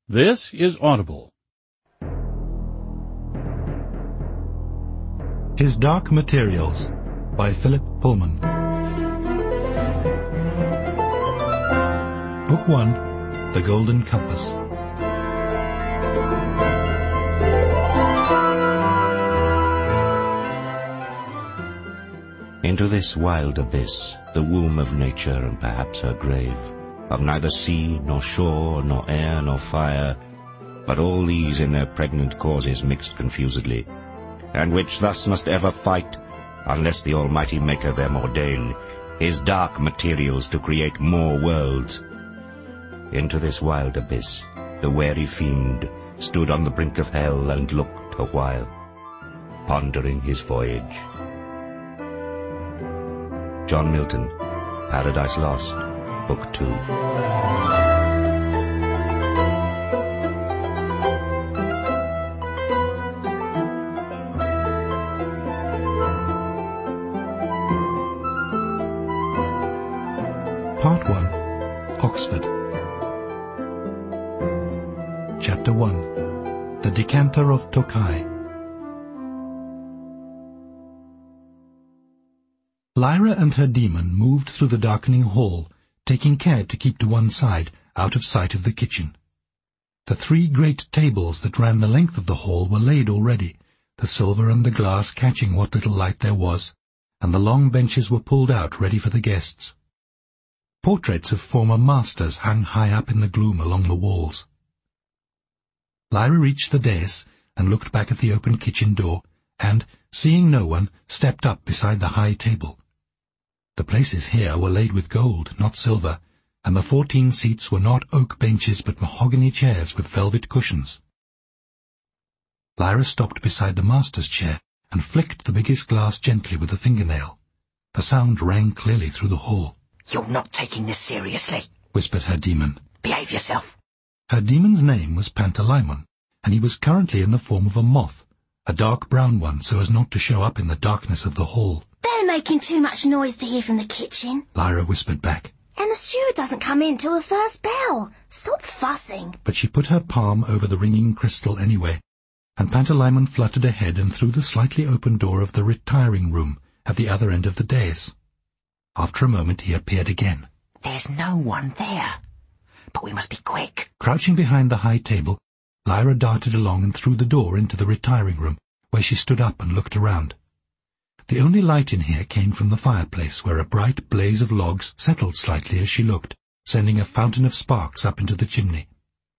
This is Audible. His Dark Materials by Philip Pullman. Book 1, The Golden Compass. Into this wild abyss, the womb of nature and perhaps her grave, of neither sea, nor shore, nor air, nor fire, but all these in their pregnant causes mixed confusedly, and which thus must ever fight, unless the Almighty Maker them ordain his dark materials to create more worlds. Into this wild abyss, the wary fiend stood on the brink of hell and looked a while, pondering his voyage. John Milton, Paradise Lost, Book 2. Part 1, Oxford. Chapter 1, The Decanter of Tokai. Lyra and her demon moved through the darkening hall, taking care to keep to one side, out of sight of the kitchen. The 3 great tables that ran the length of the hall were laid already, the silver and the glass catching what little light there was, and the long benches were pulled out ready for the guests. Portraits of former masters hung high up in the gloom along the walls. Lyra reached the dais and looked back at the open kitchen door, and, seeing no one, stepped up beside the high table. The places here were laid with gold, not silver, and the 14 seats were not oak benches but mahogany chairs with velvet cushions. Lyra stopped beside the master's chair and flicked the biggest glass gently with a fingernail. The sound rang clearly through the hall. "You're not taking this seriously," whispered her demon. "Behave yourself." Her demon's name was Pantalaimon, and he was currently in the form of a moth, a dark brown one so as not to show up in the darkness of the hall. "They're making too much noise to hear from the kitchen," Lyra whispered back. "and the steward doesn't come in till the first bell. Stop fussing." But she put her palm over the ringing crystal anyway, and Pantalaimon fluttered ahead and through the slightly open door of the retiring room at the other end of the dais. After a moment he appeared again. "There's no one there, but we must be quick." Crouching behind the high table, Lyra darted along and through the door into the retiring room, where she stood up and looked around. The only light in here came from the fireplace, where a bright blaze of logs settled slightly as she looked, sending a fountain of sparks up into the chimney.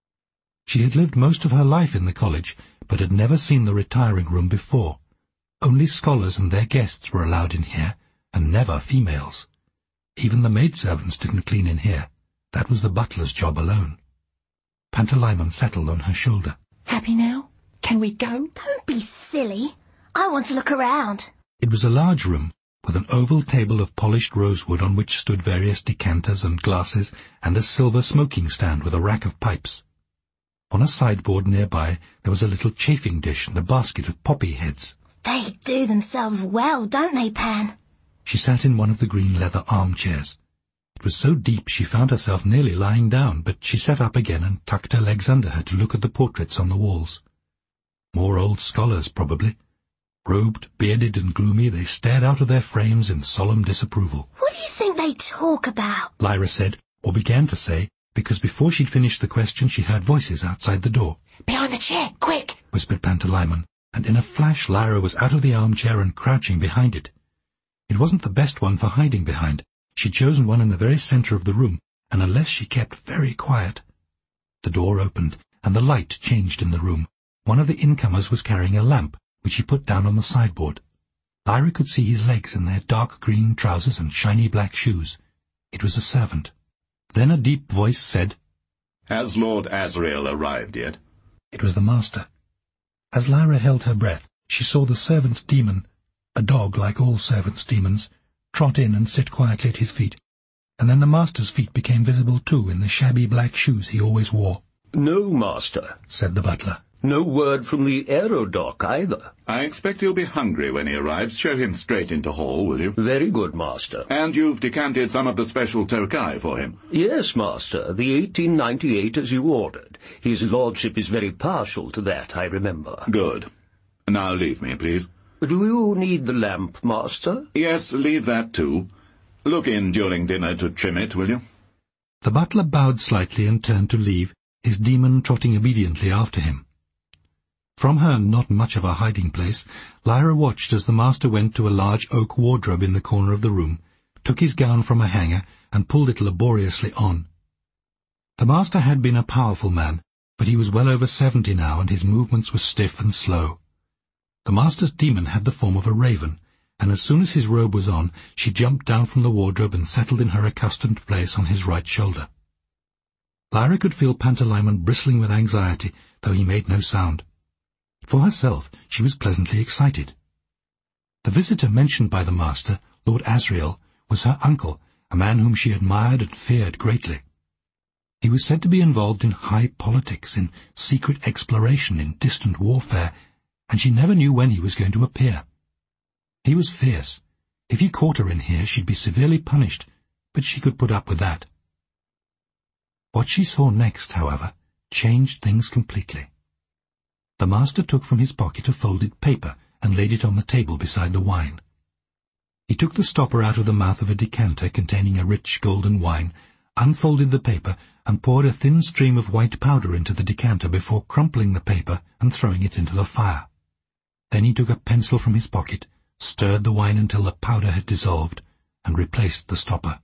She had lived most of her life in the college, but had never seen the retiring room before. Only scholars and their guests were allowed in here, and never females. Even the maidservants didn't clean in here. That was the butler's job alone. Pantalaimon settled on her shoulder. "Happy now? Can we go?" "Don't be silly. I want to look around." It was a large room, with an oval table of polished rosewood on which stood various decanters and glasses, and a silver smoking stand with a rack of pipes. On a sideboard nearby there was a little chafing dish and a basket of poppy heads. "They do themselves well, don't they, Pan?" She sat in one of the green leather armchairs. It was so deep she found herself nearly lying down, but she sat up again and tucked her legs under her to look at the portraits on the walls. More old scholars, probably. Robed, bearded and gloomy, they stared out of their frames in solemn disapproval. "What do you think they talk about?" Lyra said, or began to say, because before she'd finished the question she heard voices outside the door. "Behind the chair, quick!" whispered Pantalaimon, and in a flash Lyra was out of the armchair and crouching behind it. It wasn't the best one for hiding behind. She'd chosen one in the very centre of the room, and unless she kept very quiet. The door opened, and the light changed in the room. One of the incomers was carrying a lamp, which he put down on the sideboard. Lyra could see his legs in their dark green trousers and shiny black shoes. It was a servant. Then a deep voice said, "Has Lord Asriel arrived yet?" It was the master. As Lyra held her breath, she saw the servant's demon, a dog like all servants' demons, trot in and sit quietly at his feet, and then the master's feet became visible too in the shabby black shoes he always wore. "No, master," said the butler. No word from the aerodock either. I expect he'll be hungry when he arrives. Show him straight into hall, will you? Very good, master. And you've decanted some of the special Tokai for him? Yes, master, the 1898 as you ordered. His lordship is very partial to that, I remember. Good. Now leave me, please. Do you need the lamp, master? Yes, leave that too. Look in during dinner to trim it, will you? The butler bowed slightly and turned to leave, his demon trotting obediently after him. From her not much of a hiding place, Lyra watched as the master went to a large oak wardrobe in the corner of the room, took his gown from a hanger, and pulled it laboriously on. The master had been a powerful man, but he was well over 70 now, and his movements were stiff and slow. The master's demon had the form of a raven, and as soon as his robe was on, she jumped down from the wardrobe and settled in her accustomed place on his right shoulder. Lyra could feel Pantalaimon bristling with anxiety, though he made no sound. For herself, she was pleasantly excited. The visitor mentioned by the master, Lord Asriel, was her uncle, a man whom she admired and feared greatly. He was said to be involved in high politics, in secret exploration, in distant warfare, and she never knew when he was going to appear. He was fierce. If he caught her in here, she'd be severely punished, but she could put up with that. What she saw next, however, changed things completely. The master took from his pocket a folded paper and laid it on the table beside the wine. He took the stopper out of the mouth of a decanter containing a rich golden wine, unfolded the paper, and poured a thin stream of white powder into the decanter before crumpling the paper and throwing it into the fire. Then he took a pencil from his pocket, stirred the wine until the powder had dissolved, and replaced the stopper.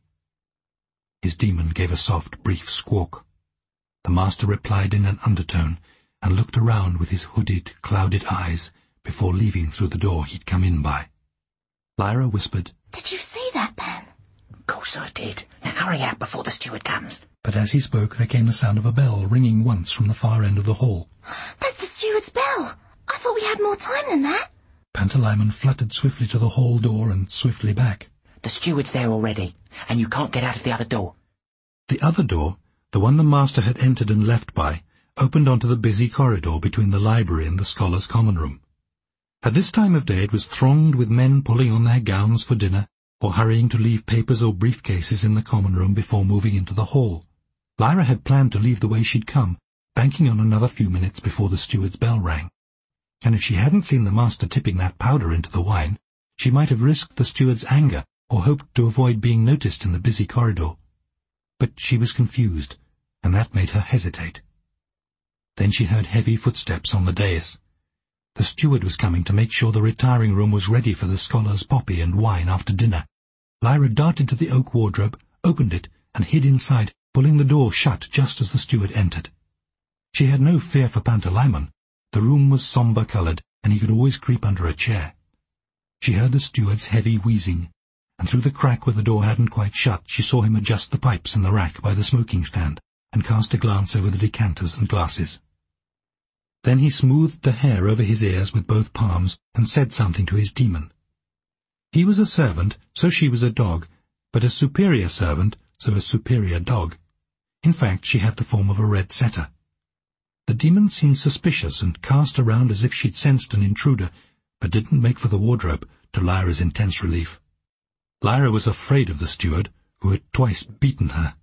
His demon gave a soft, brief squawk. The master replied in an undertone, and looked around with his hooded, clouded eyes before leaving through the door he'd come in by. Lyra whispered, Did you see that, Pan? Of course I did. Now hurry out before the steward comes. But as he spoke there came the sound of a bell ringing once from the far end of the hall. That's the steward's bell. I thought we had more time than that. Pantalaimon fluttered swiftly to the hall door and swiftly back. The steward's there already, and you can't get out of the other door. The other door, the one the master had entered and left by, opened onto the busy corridor between the library and the scholars' common room. At this time of day it was thronged with men pulling on their gowns for dinner, or hurrying to leave papers or briefcases in the common room before moving into the hall. Lyra had planned to leave the way she'd come, banking on another few minutes before the steward's bell rang. And if she hadn't seen the master tipping that powder into the wine, she might have risked the steward's anger or hoped to avoid being noticed in the busy corridor. But she was confused, and that made her hesitate. Then she heard heavy footsteps on the dais. The steward was coming to make sure the retiring room was ready for the scholars' poppy and wine after dinner. Lyra darted to the oak wardrobe, opened it, and hid inside, pulling the door shut just as the steward entered. She had no fear for Pantalaimon. The room was sombre-coloured, and he could always creep under a chair. She heard the steward's heavy wheezing, and through the crack where the door hadn't quite shut she saw him adjust the pipes in the rack by the smoking stand, and cast a glance over the decanters and glasses. Then he smoothed the hair over his ears with both palms and said something to his demon. He was a servant, so she was a dog, but a superior servant, so a superior dog. In fact, she had the form of a red setter. The demon seemed suspicious and cast around as if she'd sensed an intruder, but didn't make for the wardrobe, to Lyra's intense relief. Lyra was afraid of the steward, who had twice beaten her.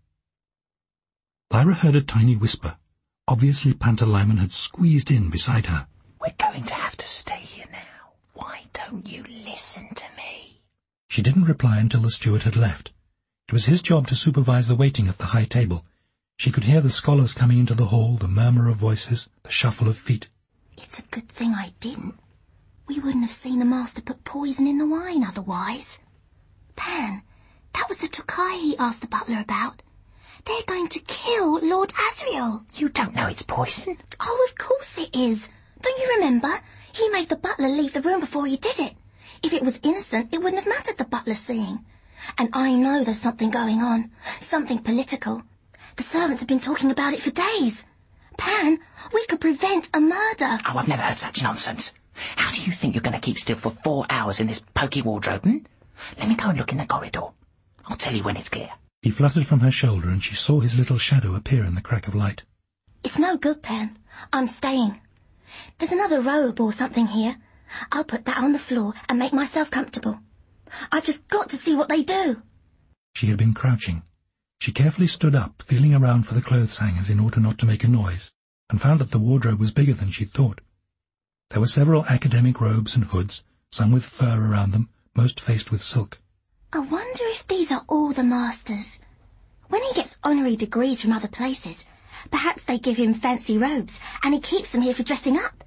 Lyra heard a tiny whisper. Obviously Pantalaimon had squeezed in beside her. We're going to have to stay here now. Why don't you listen to me? She didn't reply until the steward had left. It was his job to supervise the waiting at the high table. She could hear the scholars coming into the hall, the murmur of voices, the shuffle of feet. It's a good thing I didn't. We wouldn't have seen the master put poison in the wine otherwise. Pan, that was the Tokai he asked the butler about. They're going to kill Lord Asriel. You don't know it's poison. Oh, of course it is. Don't you remember? He made the butler leave the room before he did it. If it was innocent, it wouldn't have mattered the butler seeing. And I know there's something going on. Something political. The servants have been talking about it for days. Pan, we could prevent a murder. Oh, I've never heard such nonsense. How do you think you're going to keep still for 4 hours in this poky wardrobe, Let me go and look in the corridor. I'll tell you when it's clear. He fluttered from her shoulder, and she saw his little shadow appear in the crack of light. It's no good, Pan. I'm staying. There's another robe or something here. I'll put that on the floor and make myself comfortable. I've just got to see what they do. She had been crouching. She carefully stood up, feeling around for the clothes hangers in order not to make a noise, and found that the wardrobe was bigger than she'd thought. There were several academic robes and hoods, some with fur around them, most faced with silk. I wonder if these are all the master's. When he gets honorary degrees from other places, perhaps they give him fancy robes, and he keeps them here for dressing up.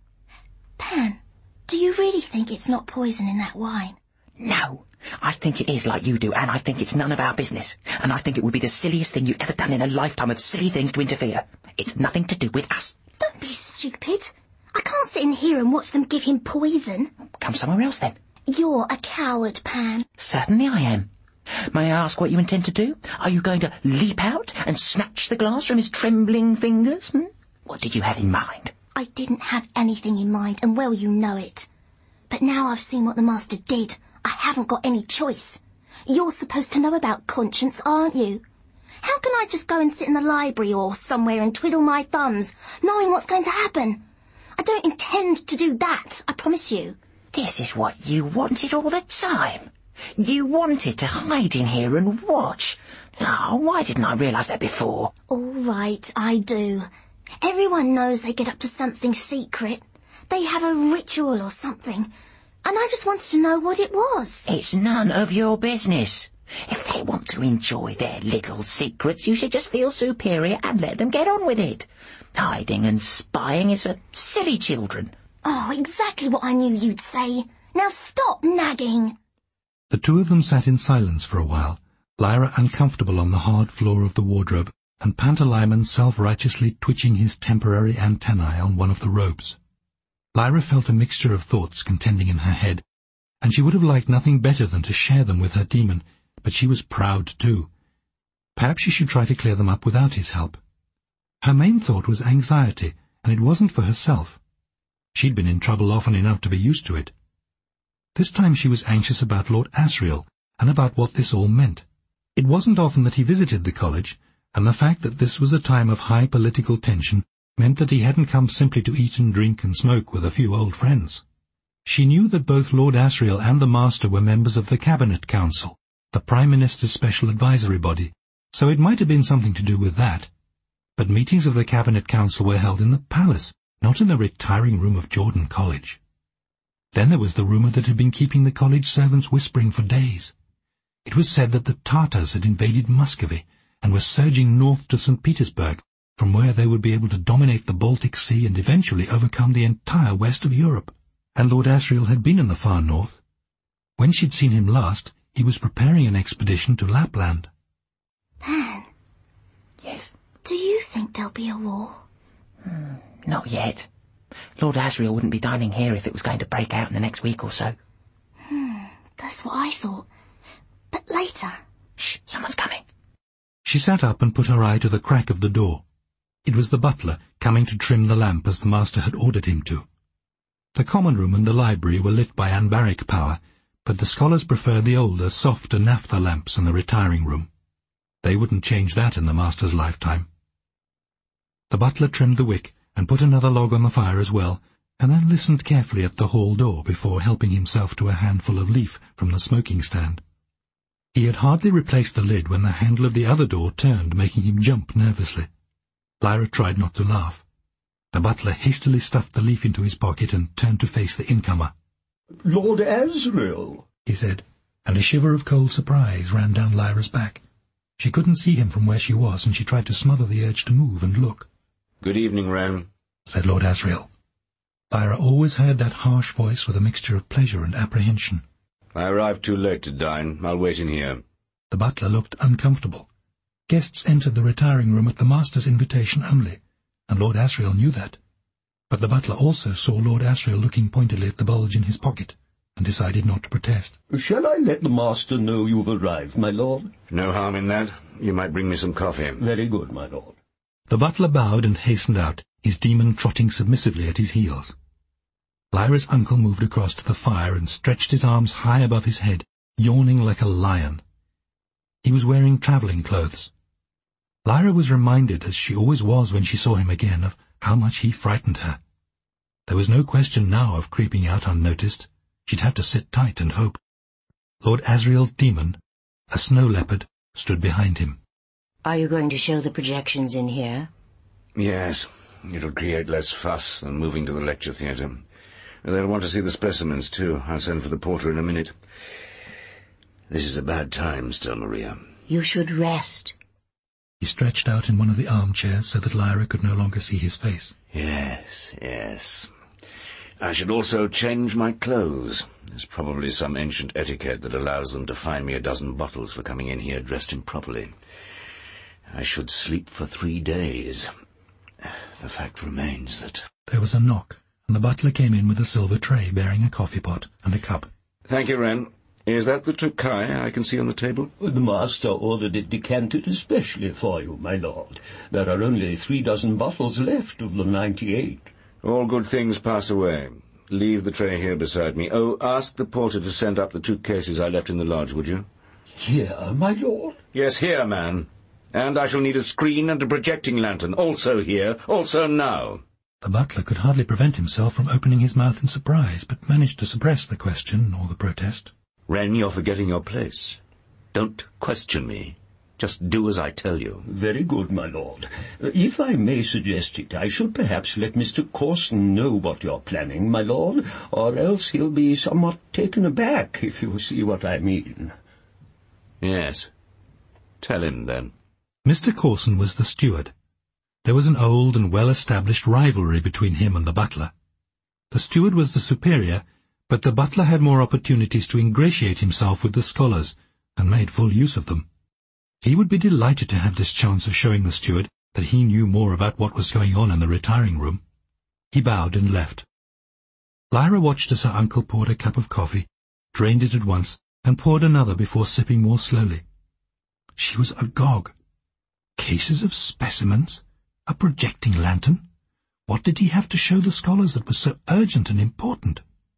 Pan, do you really think it's not poison in that wine? No, I think it is like you do, and I think it's none of our business. And I think it would be the silliest thing you've ever done in a lifetime of silly things to interfere. It's nothing to do with us. Don't be stupid. I can't sit in here and watch them give him poison. Come somewhere else, then. You're a coward, Pan. Certainly I am. May I ask what you intend to do? Are you going to leap out and snatch the glass from his trembling fingers? What did you have in mind? I didn't have anything in mind, and well you know it. But now I've seen what the master did, I haven't got any choice. You're supposed to know about conscience, aren't you? How can I just go and sit in the library or somewhere and twiddle my thumbs, knowing what's going to happen? I don't intend to do that, I promise you. This is what you wanted all the time. You wanted to hide in here and watch. Oh, why didn't I realise that before? All right, I do. Everyone knows they get up to something secret. They have a ritual or something. And I just wanted to know what it was. It's none of your business. If they want to enjoy their little secrets, you should just feel superior and let them get on with it. Hiding and spying is for silly children. Oh, exactly what I knew you'd say. Now stop nagging. The two of them sat in silence for a while, Lyra uncomfortable on the hard floor of the wardrobe, and Pantalaimon self-righteously twitching his temporary antennae on one of the robes. Lyra felt a mixture of thoughts contending in her head, and she would have liked nothing better than to share them with her demon, but she was proud too. Perhaps she should try to clear them up without his help. Her main thought was anxiety, and it wasn't for herself. She'd been in trouble often enough to be used to it. This time she was anxious about Lord Asriel, and about what this all meant. It wasn't often that he visited the college, and the fact that this was a time of high political tension meant that he hadn't come simply to eat and drink and smoke with a few old friends. She knew that both Lord Asriel and the Master were members of the Cabinet Council, the Prime Minister's special advisory body, so it might have been something to do with that. But meetings of the Cabinet Council were held in the palace, not in the retiring room of Jordan College. Then there was the rumour that had been keeping the college servants whispering for days. It was said that the Tartars had invaded Muscovy and were surging north to St. Petersburg, from where they would be able to dominate the Baltic Sea and eventually overcome the entire west of Europe. And Lord Asriel had been in the far north. When she'd seen him last, he was preparing an expedition to Lapland. Pan. Yes? Do you think there'll be a war? Not yet. Lord Asriel wouldn't be dining here if it was going to break out in the next week or so. That's what I thought. But later... Shh, someone's coming. She sat up and put her eye to the crack of the door. It was the butler, coming to trim the lamp as the master had ordered him to. The common room and the library were lit by anbaric power, but the scholars preferred the older, softer naphtha lamps in the retiring room. They wouldn't change that in the master's lifetime. The butler trimmed the wick and put another log on the fire as well, and then listened carefully at the hall door before helping himself to a handful of leaf from the smoking stand. He had hardly replaced the lid when the handle of the other door turned, making him jump nervously. Lyra tried not to laugh. The butler hastily stuffed the leaf into his pocket and turned to face the incomer. "Lord Asriel," he said, and a shiver of cold surprise ran down Lyra's back. She couldn't see him from where she was, and she tried to smother the urge to move and look. "Good evening, Wren," said Lord Asriel. Lyra always heard that harsh voice with a mixture of pleasure and apprehension. "I arrived too late to dine. I'll wait in here." The butler looked uncomfortable. Guests entered the retiring room at the master's invitation only, and Lord Asriel knew that. But the butler also saw Lord Asriel looking pointedly at the bulge in his pocket, and decided not to protest. "Shall I let the master know you've arrived, my lord?" "No harm in that. You might bring me some coffee." "Very good, my lord." The butler bowed and hastened out, his demon trotting submissively at his heels. Lyra's uncle moved across to the fire and stretched his arms high above his head, yawning like a lion. He was wearing travelling clothes. Lyra was reminded, as she always was when she saw him again, of how much he frightened her. There was no question now of creeping out unnoticed. She'd have to sit tight and hope. Lord Asriel's demon, a snow leopard, stood behind him. Are you going to show the projections in here? Yes. It'll create less fuss than moving to the lecture theatre. They'll want to see the specimens, too. I'll send for the porter in a minute. This is a bad time still, Maria. You should rest. He stretched out in one of the armchairs so that Lyra could no longer see his face. Yes. I should also change my clothes. There's probably some ancient etiquette that allows them to fine me a dozen bottles for coming in here dressed improperly. I should sleep for 3 days. The fact remains that... There was a knock, and the butler came in with a silver tray bearing a coffee pot and a cup. Thank you, Wren. Is that the Tokai I can see on the table? The master ordered it decanted especially for you, my lord. There are only 3 dozen bottles left of the 98. All good things pass away. Leave the tray here beside me. Oh, ask the porter to send up the 2 cases I left in the lodge, would you? Here, my lord? Yes, here, man. And I shall need a screen and a projecting lantern, also here, also now. The butler could hardly prevent himself from opening his mouth in surprise, but managed to suppress the question or the protest. Wren, you're forgetting your place. Don't question me. Just do as I tell you. Very good, my lord. If I may suggest it, I should perhaps let Mr. Corson know what you're planning, my lord, or else he'll be somewhat taken aback, if you see what I mean. Yes. Tell him, then. Mr. Corson was the steward. There was an old and well-established rivalry between him and the butler. The steward was the superior, but the butler had more opportunities to ingratiate himself with the scholars, and made full use of them. He would be delighted to have this chance of showing the steward that he knew more about what was going on in the retiring room. He bowed and left. Lyra watched as her uncle poured a cup of coffee, drained it at once, and poured another before sipping more slowly. She was agog. Cases of specimens? A projecting lantern? What did he have to show the scholars that was so urgent and important?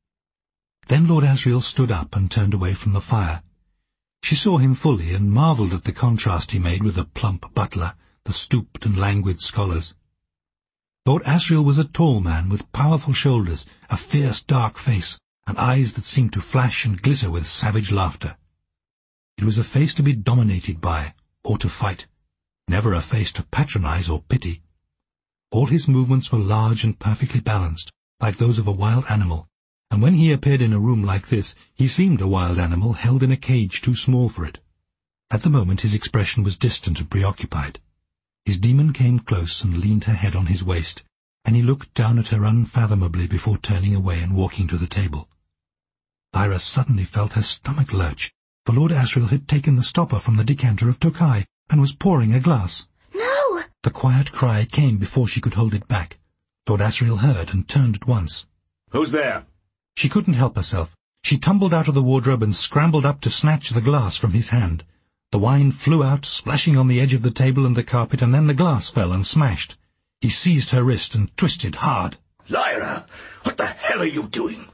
Then Lord Asriel stood up and turned away from the fire. She saw him fully and marvelled at the contrast he made with the plump butler, the stooped and languid scholars. Lord Asriel was a tall man with powerful shoulders, a fierce dark face, and eyes that seemed to flash and glitter with savage laughter. It was a face to be dominated by, or to fight, never a face to patronize or pity. All his movements were large and perfectly balanced, like those of a wild animal, and when he appeared in a room like this, he seemed a wild animal held in a cage too small for it. At the moment his expression was distant and preoccupied. His demon came close and leaned her head on his waist, and he looked down at her unfathomably before turning away and walking to the table. Lyra suddenly felt her stomach lurch, for Lord Asriel had taken the stopper from the decanter of Tokai, and was pouring a glass. No! The quiet cry came before she could hold it back. Lord Asriel heard and turned at once. Who's there? She couldn't help herself. She tumbled out of the wardrobe and scrambled up to snatch the glass from his hand. The wine flew out, splashing on the edge of the table and the carpet, and then the glass fell and smashed. He seized her wrist and twisted hard. Lyra, what the hell are you doing?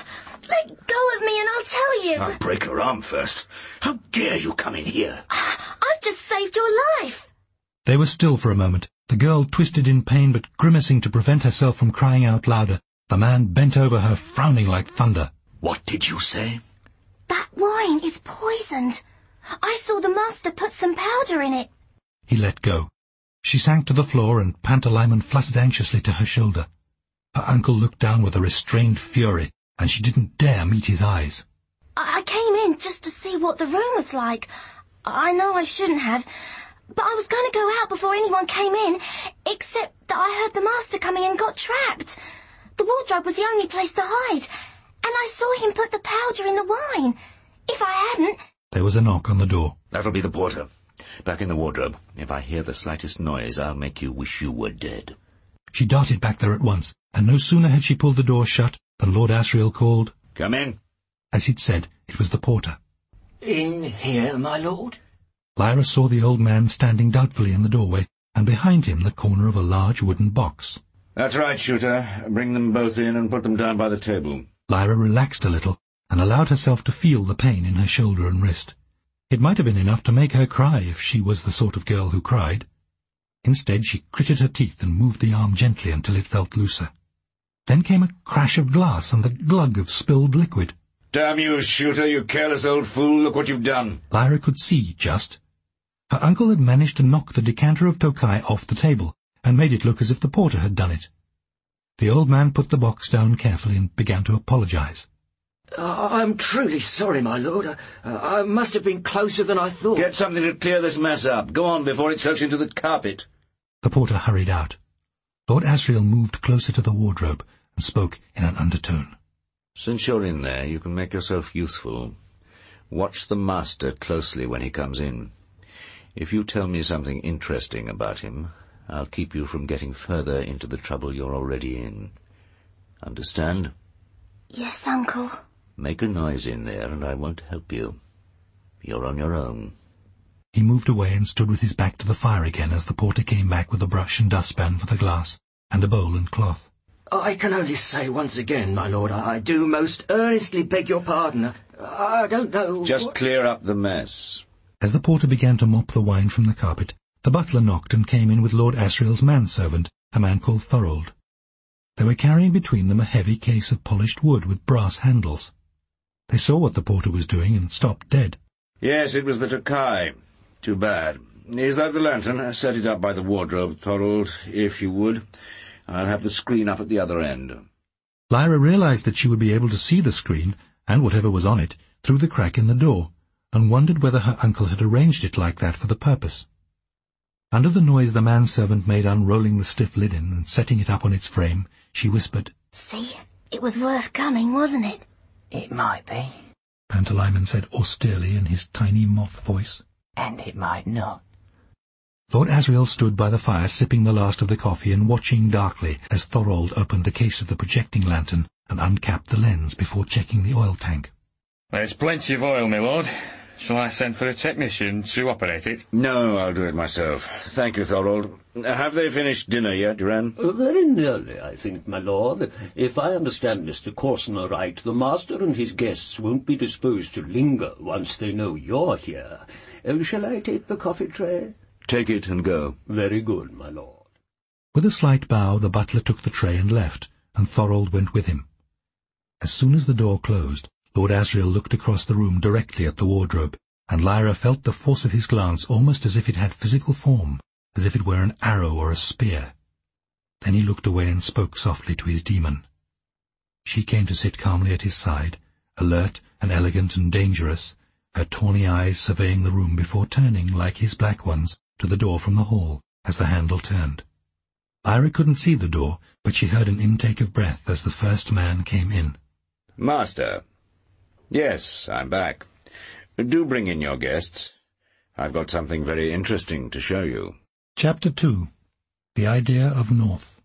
Let go of me and I'll tell you. I'll break her arm first. How dare you come in here? I've just saved your life. They were still for a moment. The girl twisted in pain but grimacing to prevent herself from crying out louder. The man bent over her, frowning like thunder. What did you say? That wine is poisoned. I saw the master put some powder in it. He let go. She sank to the floor and Pantalaimon fluttered anxiously to her shoulder. Her uncle looked down with a restrained fury, and she didn't dare meet his eyes. I came in just to see what the room was like. I know I shouldn't have, but I was going to go out before anyone came in, except that I heard the master coming and got trapped. The wardrobe was the only place to hide, and I saw him put the powder in the wine. If I hadn't... There was a knock on the door. That'll be the porter. Back in the wardrobe. If I hear the slightest noise, I'll make you wish you were dead. She darted back there at once, and no sooner had she pulled the door shut than Lord Asriel called. Come in. As he'd said, it was the porter. In here, my lord? Lyra saw the old man standing doubtfully in the doorway, and behind him the corner of a large wooden box. That's right, Shooter. Bring them both in and put them down by the table. Lyra relaxed a little, and allowed herself to feel the pain in her shoulder and wrist. It might have been enough to make her cry if she was the sort of girl who cried. Instead, she gritted her teeth and moved the arm gently until it felt looser. Then came a crash of glass and the glug of spilled liquid. "Damn you, Shooter, you careless old fool, look what you've done." Lyra could see just. Her uncle had managed to knock the decanter of Tokai off the table, and made it look as if the porter had done it. The old man put the box down carefully and began to apologize. "I'm truly sorry, my lord. I must have been closer than I thought." "Get something to clear this mess up. Go on before it soaks into the carpet." The porter hurried out. Lord Asriel moved closer to the wardrobe and spoke in an undertone. "Since you're in there, you can make yourself useful. Watch the master closely when he comes in. If you tell me something interesting about him, I'll keep you from getting further into the trouble you're already in. Understand?" Yes, Uncle. "Make a noise in there and I won't help you. You're on your own." He moved away and stood with his back to the fire again as the porter came back with a brush and dustpan for the glass, and a bowl and cloth. "I can only say once again, my lord, I do most earnestly beg your pardon. I don't know... Just clear up the mess." As the porter began to mop the wine from the carpet, the butler knocked and came in with Lord Asriel's manservant, a man called Thorold. They were carrying between them a heavy case of polished wood with brass handles. They saw what the porter was doing and stopped dead. "Yes, it was the Tokai. Too bad. Is that the lantern? Set it up by the wardrobe, Thorold, if you would. I'll have the screen up at the other end." Lyra realized that she would be able to see the screen, and whatever was on it, through the crack in the door, and wondered whether her uncle had arranged it like that for the purpose. Under the noise the manservant made unrolling the stiff linen and setting it up on its frame, she whispered, "See, it was worth coming, wasn't it?" It might be, Pantalaimon said austerely in his tiny moth voice. and it might not. Lord Asriel stood by the fire sipping the last of the coffee and watching darkly as Thorold opened the case of the projecting lantern and uncapped the lens before checking the oil tank. "There's plenty of oil, my lord. Shall I send for a technician to operate it?" "No, I'll do it myself. Thank you, Thorold. Have they finished dinner yet, Duran?" Very nearly, I think, my lord. If I understand Mr. Corson right, the master and his guests won't be disposed to linger once they know you're here. Shall I take the coffee tray?" "Take it and go." "Very good, my lord." With a slight bow the butler took the tray and left, and Thorold went with him. As soon as the door closed, Lord Asriel looked across the room directly at the wardrobe, and Lyra felt the force of his glance almost as if it had physical form, as if it were an arrow or a spear. Then he looked away and spoke softly to his demon. She came to sit calmly at his side, alert and elegant and dangerous, her tawny eyes surveying the room before turning, like his black ones, to the door from the hall as the handle turned. Lyra couldn't see the door, but she heard an intake of breath as the first man came in. "Master." "Yes, I'm back. Do bring in your guests. I've got something very interesting to show you." Chapter 2. The Idea of North.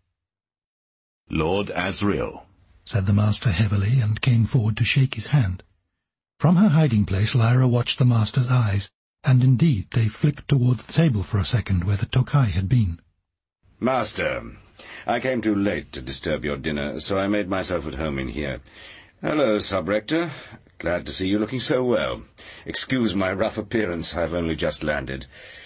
"Lord Asriel," said the master heavily, and came forward to shake his hand. From her hiding-place Lyra watched the master's eyes, and indeed they flicked towards the table for a second where the Tokai had been. "Master, I came too late to disturb your dinner, so I made myself at home in here. Hello, Sub-Rector. Glad to see you looking so well. Excuse my rough appearance, I've only just landed.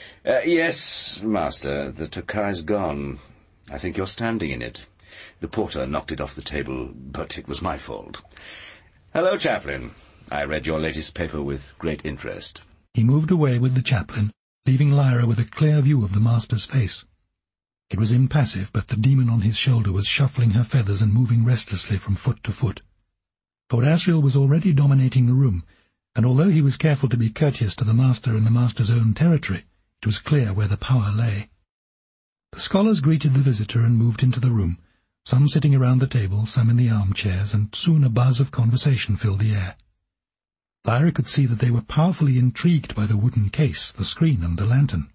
Yes, Master, the Tokai's gone. I think you're standing in it. The porter knocked it off the table, but it was my fault. Hello, Chaplain. I read your latest paper with great interest." He moved away with the chaplain, leaving Lyra with a clear view of the master's face. It was impassive, but the demon on his shoulder was shuffling her feathers and moving restlessly from foot to foot. Lord Asriel was already dominating the room, and although he was careful to be courteous to the master in the master's own territory, it was clear where the power lay. The scholars greeted the visitor and moved into the room, some sitting around the table, some in the armchairs, and soon a buzz of conversation filled the air. Lyra could see that they were powerfully intrigued by the wooden case, the screen, and the lantern.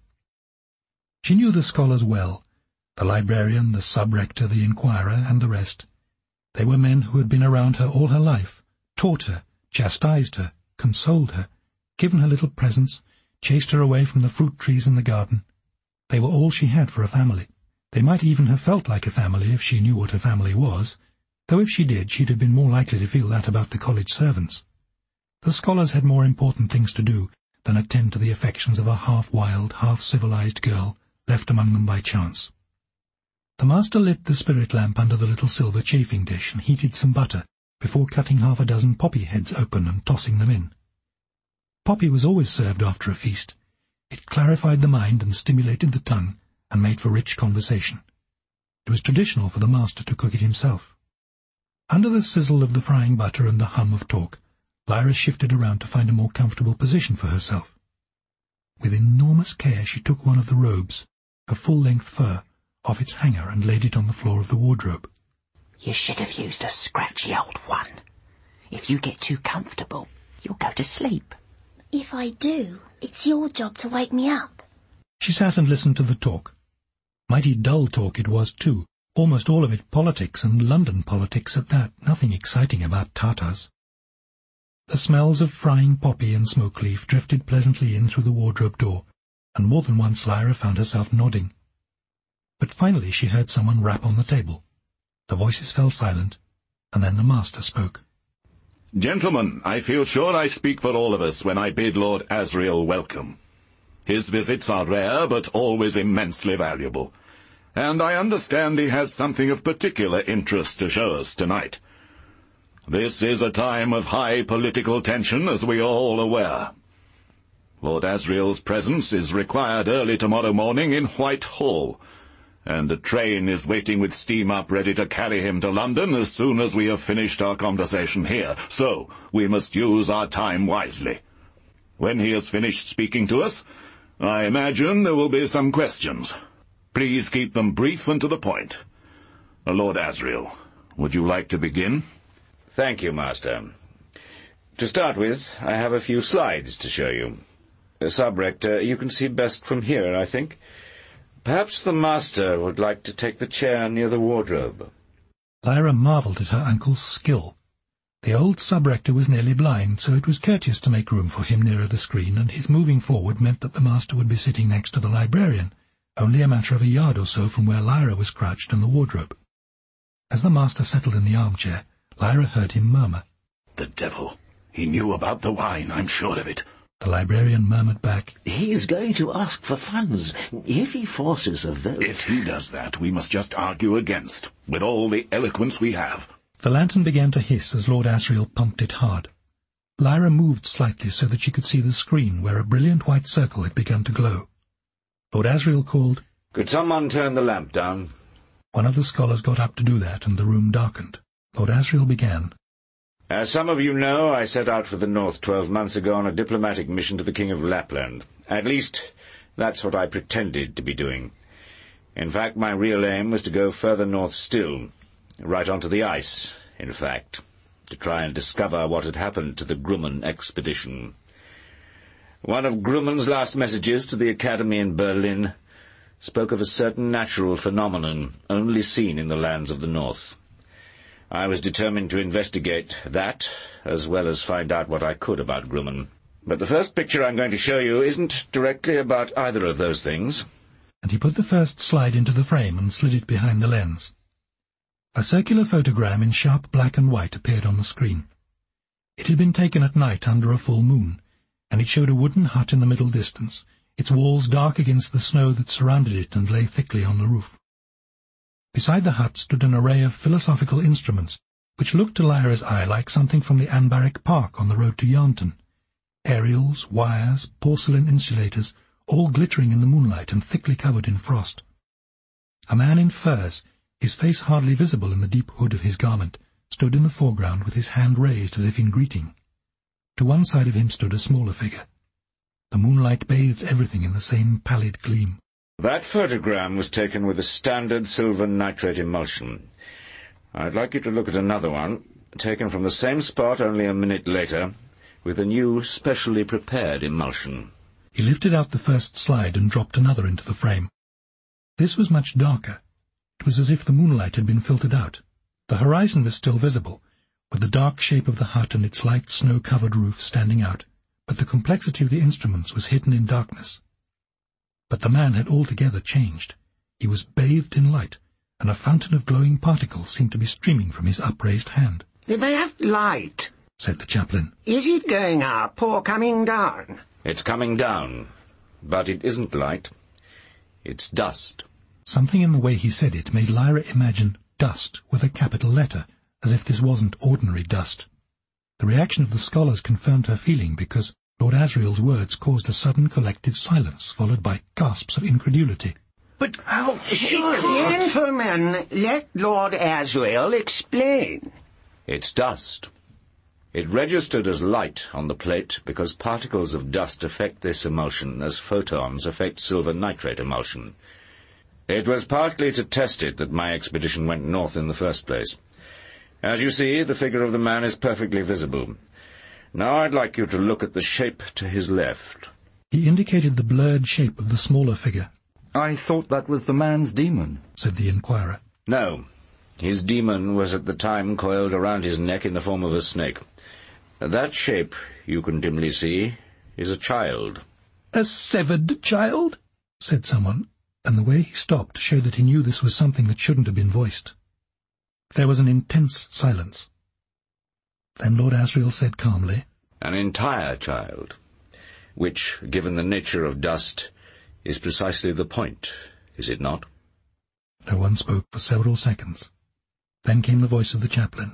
She knew the scholars well, the librarian, the sub-rector, the inquirer, and the rest. They were men who had been around her all her life, taught her, chastised her, consoled her, given her little presents, chased her away from the fruit trees in the garden. They were all she had for a family. They might even have felt like a family if she knew what a family was, though if she did, she'd have been more likely to feel that about the college servants. The scholars had more important things to do than attend to the affections of a half-wild, half-civilized girl left among them by chance. The master lit the spirit lamp under the little silver chafing dish and heated some butter before cutting 6 poppy heads open and tossing them in. Poppy was always served after a feast. It clarified the mind and stimulated the tongue and made for rich conversation. It was traditional for the master to cook it himself. Under the sizzle of the frying butter and the hum of talk, Lyra shifted around to find a more comfortable position for herself. With enormous care she took one of the robes, a full-length fur, off its hanger and laid it on the floor of the wardrobe. You should have used a scratchy old one. If you get too comfortable, you'll go to sleep. If I do, it's your job to wake me up. She sat and listened to the talk. Mighty dull talk it was, too, almost all of it politics, and London politics at that, nothing exciting about Tartars. The smells of frying poppy and smoke leaf drifted pleasantly in through the wardrobe door, and more than once Lyra found herself nodding. But finally she heard someone rap on the table. The voices fell silent, and then the master spoke. Gentlemen, I feel sure I speak for all of us when I bid Lord Asriel welcome. His visits are rare, but always immensely valuable, and I understand he has something of particular interest to show us tonight. This is a time of high political tension, as we are all aware. Lord Asriel's presence is required early tomorrow morning in Whitehall, and a train is waiting with steam up ready to carry him to London as soon as we have finished our conversation here, so we must use our time wisely. When he has finished speaking to us, I imagine there will be some questions. Please keep them brief and to the point. Lord Asriel, would you like to begin? Thank you, Master. To start with, I have a few slides to show you. Sub-Rector, you can see best from here, I think. Perhaps the Master would like to take the chair near the wardrobe. Lyra marvelled at her uncle's skill. The old sub-rector was nearly blind, so it was courteous to make room for him nearer the screen, and his moving forward meant that the master would be sitting next to the librarian, only a matter of a yard or so from where Lyra was crouched in the wardrobe. As the master settled in the armchair, Lyra heard him murmur. The devil! He knew about the wine, I'm sure of it. The librarian murmured back. He's going to ask for funds. If he forces a vote... If he does that, we must just argue against, with all the eloquence we have. The lantern began to hiss as Lord Asriel pumped it hard. Lyra moved slightly so that she could see the screen where a brilliant white circle had begun to glow. Lord Asriel called, "Could someone turn the lamp down?" One of the scholars got up to do that, and the room darkened. Lord Asriel began. As some of you know, I set out for the north 12 months ago on a diplomatic mission to the King of Lapland. At least, that's what I pretended to be doing. In fact, my real aim was to go further north still, right onto the ice, in fact, to try and discover what had happened to the Grumman expedition. One of Grumman's last messages to the Academy in Berlin spoke of a certain natural phenomenon only seen in the lands of the north. I was determined to investigate that, as well as find out what I could about Grumman. But the first picture I'm going to show you isn't directly about either of those things. And he put the first slide into the frame and slid it behind the lens. A circular photogram in sharp black and white appeared on the screen. It had been taken at night under a full moon, and it showed a wooden hut in the middle distance, its walls dark against the snow that surrounded it and lay thickly on the roof. Beside the hut stood an array of philosophical instruments, which looked to Lyra's eye like something from the Anbaric Park on the road to Yarnton. Aerials, wires, porcelain insulators, all glittering in the moonlight and thickly covered in frost. A man in furs, his face hardly visible in the deep hood of his garment, stood in the foreground with his hand raised as if in greeting. To one side of him stood a smaller figure. The moonlight bathed everything in the same pallid gleam. That photogram was taken with a standard silver nitrate emulsion. I'd like you to look at another one, taken from the same spot only a minute later, with a new, specially prepared emulsion. He lifted out the first slide and dropped another into the frame. This was much darker. It was as if the moonlight had been filtered out. The horizon was still visible, with the dark shape of the hut and its light snow-covered roof standing out, but the complexity of the instruments was hidden in darkness. But the man had altogether changed. He was bathed in light, and a fountain of glowing particles seemed to be streaming from his upraised hand. "They have light," said the chaplain. "Is it going up or coming down?" It's coming down, but it isn't light. It's dust. Something in the way he said it made Lyra imagine dust with a capital letter, as if this wasn't ordinary dust. The reaction of the scholars confirmed her feeling, because Lord Asriel's words caused a sudden collective silence, followed by gasps of incredulity. But how... Gentlemen, let Lord Asriel explain. It's dust. It registered as light on the plate because particles of dust affect this emulsion as photons affect silver nitrate emulsion. It was partly to test it that my expedition went north in the first place. As you see, the figure of the man is perfectly visible. Now I'd like you to look at the shape to his left. He indicated the blurred shape of the smaller figure. I thought that was the man's demon, said the inquirer. No. His demon was at the time coiled around his neck in the form of a snake. That shape, you can dimly see, is a child. A severed child? Said someone, and the way he stopped showed that he knew this was something that shouldn't have been voiced. There was an intense silence. Then Lord Asriel said calmly, An entire child, which, given the nature of dust, is precisely the point, is it not? No one spoke for several seconds. Then came the voice of the chaplain.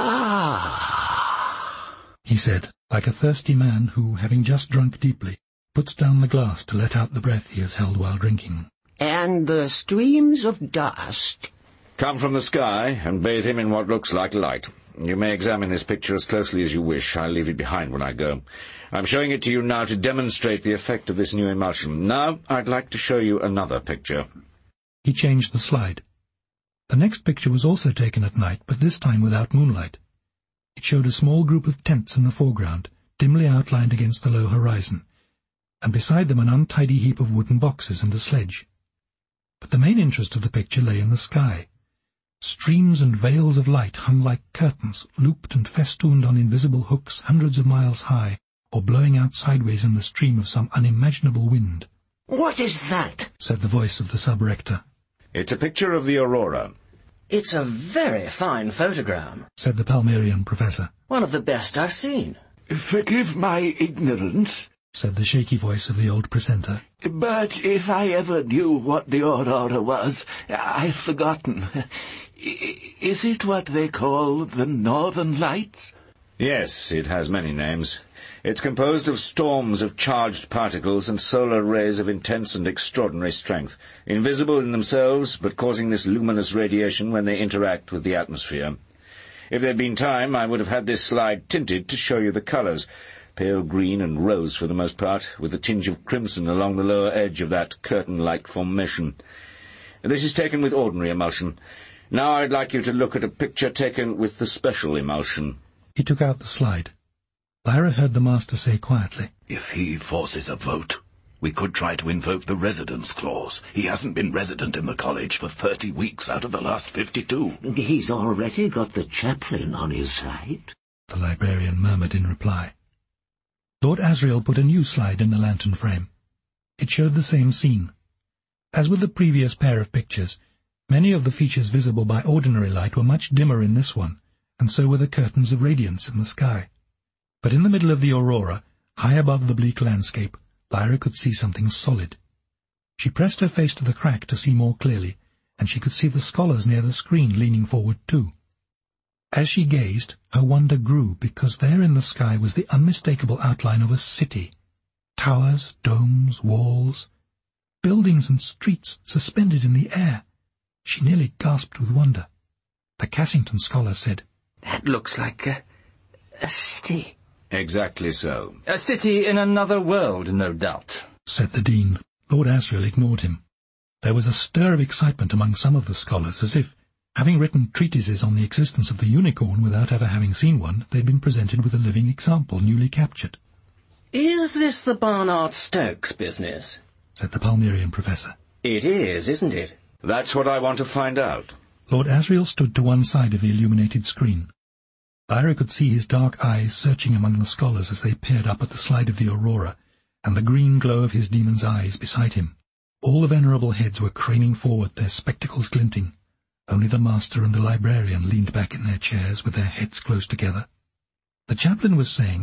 He said, like a thirsty man who, having just drunk deeply, puts down the glass to let out the breath he has held while drinking. And the streams of dust come from the sky and bathe him in what looks like light. You may examine this picture as closely as you wish. I'll leave it behind when I go. I'm showing it to you now to demonstrate the effect of this new emulsion. Now, I'd like to show you another picture. He changed the slide. The next picture was also taken at night, but this time without moonlight. It showed a small group of tents in the foreground, dimly outlined against the low horizon, and beside them an untidy heap of wooden boxes and a sledge. But the main interest of the picture lay in the sky. Streams and veils of light hung like curtains, looped and festooned on invisible hooks hundreds of miles high, or blowing out sideways in the stream of some unimaginable wind. What is that? Said the voice of the sub-rector. It's a picture of the aurora. It's a very fine photogram, said the Palmerian professor. One of the best I've seen. Forgive my ignorance, said the shaky voice of the old precentor. But if I ever knew what the aurora was, I've forgotten. Is it what they call the Northern Lights? Yes, it has many names. It's composed of storms of charged particles and solar rays of intense and extraordinary strength, invisible in themselves, but causing this luminous radiation when they interact with the atmosphere. If there'd been time, I would have had this slide tinted to show you the colours, pale green and rose for the most part, with a tinge of crimson along the lower edge of that curtain-like formation. This is taken with ordinary emulsion. Now I'd like you to look at a picture taken with the special emulsion. He took out the slide. Lyra heard the master say quietly, If he forces a vote, we could try to invoke the residence clause. He hasn't been resident in the college for 30 weeks out of the last 52. He's already got the chaplain on his side, the librarian murmured in reply. Lord Asriel put a new slide in the lantern frame. It showed the same scene. As with the previous pair of pictures, many of the features visible by ordinary light were much dimmer in this one, and so were the curtains of radiance in the sky. But in the middle of the aurora, high above the bleak landscape, Lyra could see something solid. She pressed her face to the crack to see more clearly, and she could see the scholars near the screen leaning forward too. As she gazed, her wonder grew, because there in the sky was the unmistakable outline of a city. Towers, domes, walls, buildings and streets suspended in the air. She nearly gasped with wonder. The Cassington scholar said, That looks like a city. Exactly so. A city in another world, no doubt, said the Dean. Lord Asriel ignored him. There was a stir of excitement among some of the scholars, as if, having written treatises on the existence of the unicorn without ever having seen one, they'd been presented with a living example newly captured. Is this the Barnard Stokes business? Said the Palmerian professor. It is, isn't it? That's what I want to find out. Lord Asriel stood to one side of the illuminated screen. Lyra could see his dark eyes searching among the scholars as they peered up at the slide of the aurora, and the green glow of his demon's eyes beside him. All the venerable heads were craning forward, their spectacles glinting. Only the master and the librarian leaned back in their chairs with their heads close together. The chaplain was saying,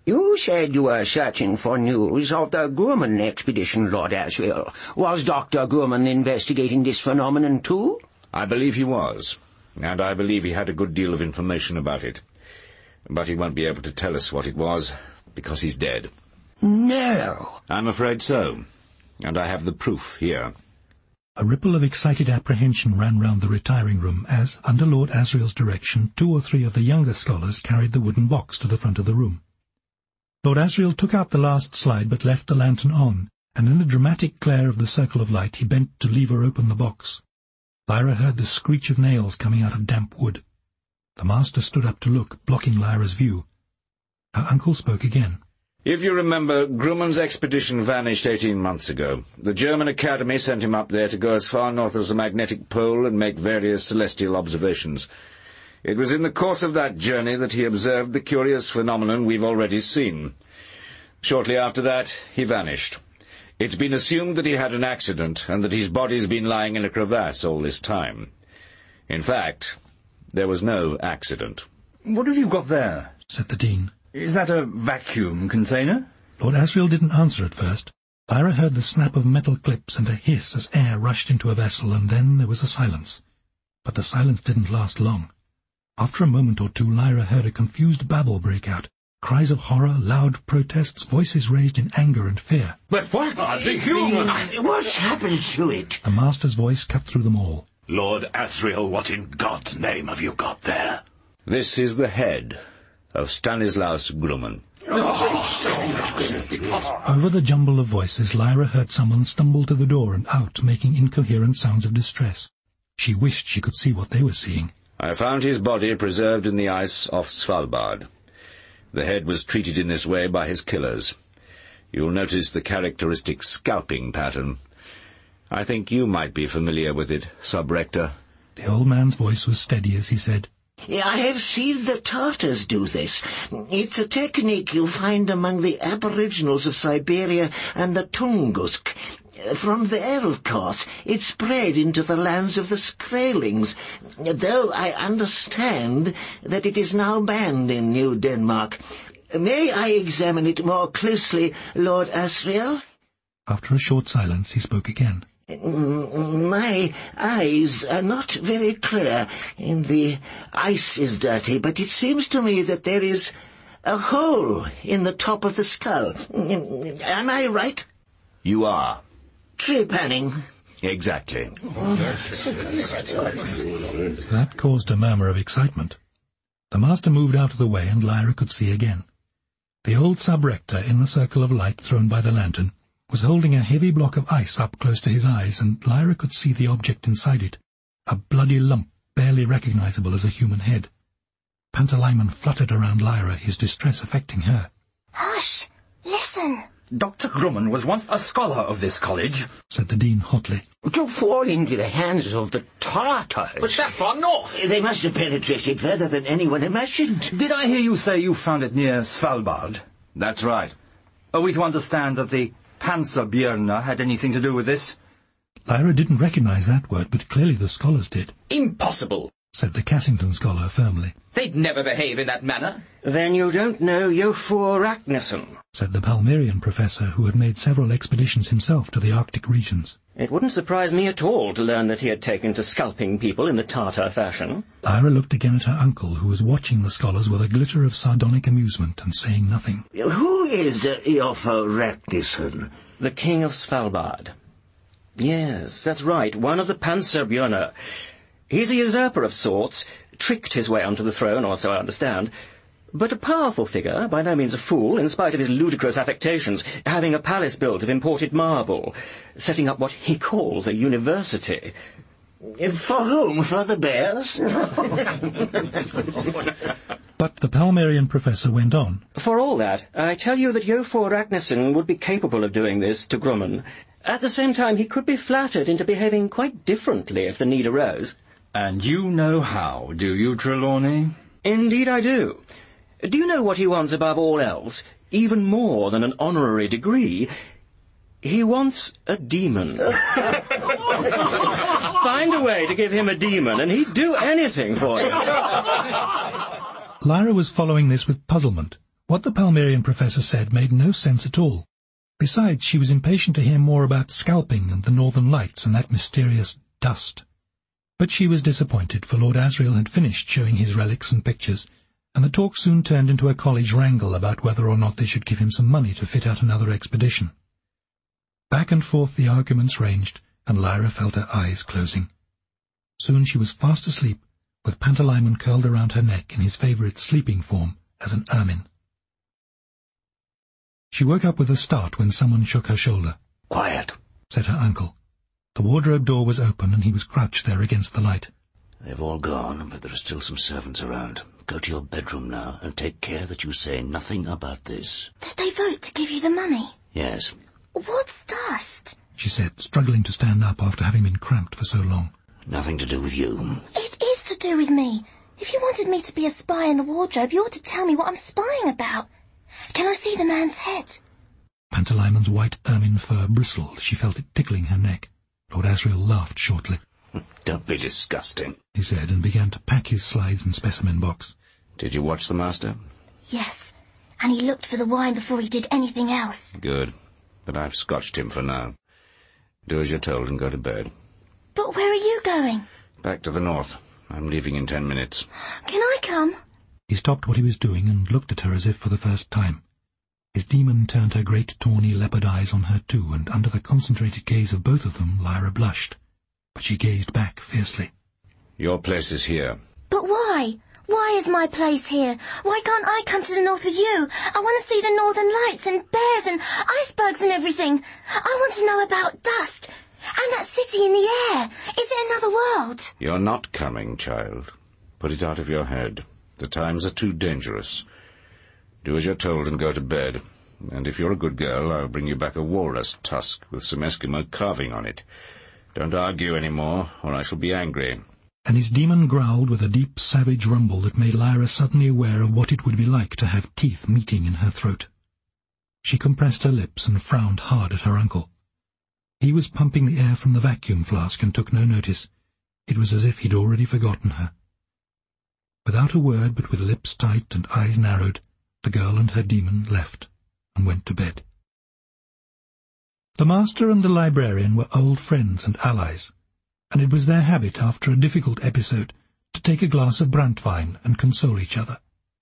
You said you were searching for news of the Grumman expedition, Lord Asriel. Was Dr. Grumman investigating this phenomenon too? I believe he was, and I believe he had a good deal of information about it. But he won't be able to tell us what it was, because he's dead. No. I'm afraid so, and I have the proof here. A ripple of excited apprehension ran round the retiring room as, under Lord Asriel's direction, 2 or 3 of the younger scholars carried the wooden box to the front of the room. Lord Asriel took out the last slide but left the lantern on, and in the dramatic glare of the circle of light he bent to lever open the box. Lyra heard the screech of nails coming out of damp wood. The master stood up to look, blocking Lyra's view. Her uncle spoke again. If you remember, Grumman's expedition vanished 18 months ago. The German Academy sent him up there to go as far north as the magnetic pole and make various celestial observations. It was in the course of that journey that he observed the curious phenomenon we've already seen. Shortly after that, he vanished. It's been assumed that he had an accident and that his body's been lying in a crevasse all this time. In fact, there was no accident. "What have you got there?" said the Dean. "Is that a vacuum container?" Lord Asriel didn't answer at first. Lyra heard the snap of metal clips and a hiss as air rushed into a vessel, and then there was a silence. But the silence didn't last long. After a moment or two, Lyra heard a confused babble break out. Cries of horror, loud protests, voices raised in anger and fear. "But what are the humans? What's happened to it?" The master's voice cut through them all. Lord Asriel, what in God's name have you got there? This is the head of Stanislaus Grumman. Over the jumble of voices, Lyra heard someone stumble to the door and out, making incoherent sounds of distress. She wished she could see what they were seeing. I found his body preserved in the ice off Svalbard. The head was treated in this way by his killers. You'll notice the characteristic scalping pattern. I think you might be familiar with it, Sub-Rector. The old man's voice was steady as he said, "I have seen the Tartars do this. It's a technique you find among the aboriginals of Siberia and the Tungusk. From there, of course, it spread into the lands of the Skrælings, though I understand that it is now banned in New Denmark. May I examine it more closely, Lord Asriel?" After a short silence, he spoke again. "My eyes are not very clear, and the ice is dirty, but it seems to me that there is a hole in the top of the skull. Am I right?" You are. Trepanning. Exactly. That caused a murmur of excitement. The master moved out of the way, and Lyra could see again. The old sub-rector, in the circle of light thrown by the lantern, was holding a heavy block of ice up close to his eyes, and Lyra could see the object inside it, a bloody lump barely recognizable as a human head. Pantalaimon fluttered around Lyra, his distress affecting her. "Hush! Listen!" "Dr. Grumman was once a scholar of this college," said the Dean hotly. To fall into the hands of the Tartars. "But that far north! They must have penetrated further than anyone imagined." "Did I hear you say you found it near Svalbard?" That's right. Are we to understand that the Panzerbjörner had anything to do with this?" Lyra didn't recognize that word, but clearly the scholars did, "Impossible," said the Cassington scholar firmly. "They'd never behave in that manner." "Then you don't know Jofor Ragnarsson," said the Palmerian professor, who had made several expeditions himself to the Arctic regions. "It wouldn't surprise me at all to learn that he had taken to scalping people in the Tartar fashion." Lyra looked again at her uncle, who was watching the scholars with a glitter of sardonic amusement and saying nothing. "Who is Jofor Ragnarsson?" "The king of Svalbard." "Yes, that's right, one of the Panzerbjörner. He's a usurper of sorts, tricked his way onto the throne, or so I understand. But a powerful figure, by no means a fool, in spite of his ludicrous affectations, having a palace built of imported marble, setting up what he calls a university." "For whom? For the bears?" But the Palmerian professor went on. "For all that, I tell you that Jofor Ragnarsson would be capable of doing this to Grumman. At the same time, he could be flattered into behaving quite differently if the need arose." "And you know how, do you, Trelawney?" "Indeed I do. Do you know what he wants above all else? Even more than an honorary degree. He wants a demon." "Find a way to give him a demon, and he'd do anything for you." Lyra was following this with puzzlement. What the Palmerian professor said made no sense at all. Besides, she was impatient to hear more about scalping and the Northern Lights and that mysterious dust. But she was disappointed, for Lord Asriel had finished showing his relics and pictures, and the talk soon turned into a college wrangle about whether or not they should give him some money to fit out another expedition. Back and forth the arguments ranged, and Lyra felt her eyes closing. Soon she was fast asleep, with Pantalaimon curled around her neck in his favourite sleeping form as an ermine. She woke up with a start when someone shook her shoulder. "Quiet," said her uncle. The wardrobe door was open, and he was crouched there against the light. "They've all gone, but there are still some servants around. Go to your bedroom now, and take care that you say nothing about this." Did they vote to give you the money? "Yes." What's dust? She said, struggling to stand up after having been cramped for so long. "Nothing to do with you." It is to do with me. If you wanted me to be a spy in the wardrobe, you ought to tell me what I'm spying about. Can I see the man's head? Pantalaimon's white ermine fur bristled. She felt it tickling her neck. Lord Asriel laughed shortly. "Don't be disgusting," he said, and began to pack his slides and specimen box. "Did you watch the master?" Yes, and he looked for the wine before he did anything else. "Good, but I've scotched him for now. Do as you're told and go to bed." But where are you going? "Back to the north. I'm leaving in 10 minutes. Can I come? He stopped what he was doing and looked at her as if for the first time. His demon turned her great tawny leopard eyes on her too, and under the concentrated gaze of both of them, Lyra blushed. But she gazed back fiercely. "Your place is here." But why? Why is my place here? Why can't I come to the north with you? I want to see the northern lights and bears and icebergs and everything. I want to know about dust. And that city in the air. Is it another world? "You're not coming, child. Put it out of your head. The times are too dangerous. Do as you're told and go to bed. And if you're a good girl, I'll bring you back a walrus tusk with some Eskimo carving on it. Don't argue any more, or I shall be angry." And his demon growled with a deep, savage rumble that made Lyra suddenly aware of what it would be like to have teeth meeting in her throat. She compressed her lips and frowned hard at her uncle. He was pumping the air from the vacuum flask and took no notice. It was as if he'd already forgotten her. Without a word, but with lips tight and eyes narrowed, the girl and her demon left and went to bed. The master and the librarian were old friends and allies, and it was their habit, after a difficult episode, to take a glass of brandwine and console each other.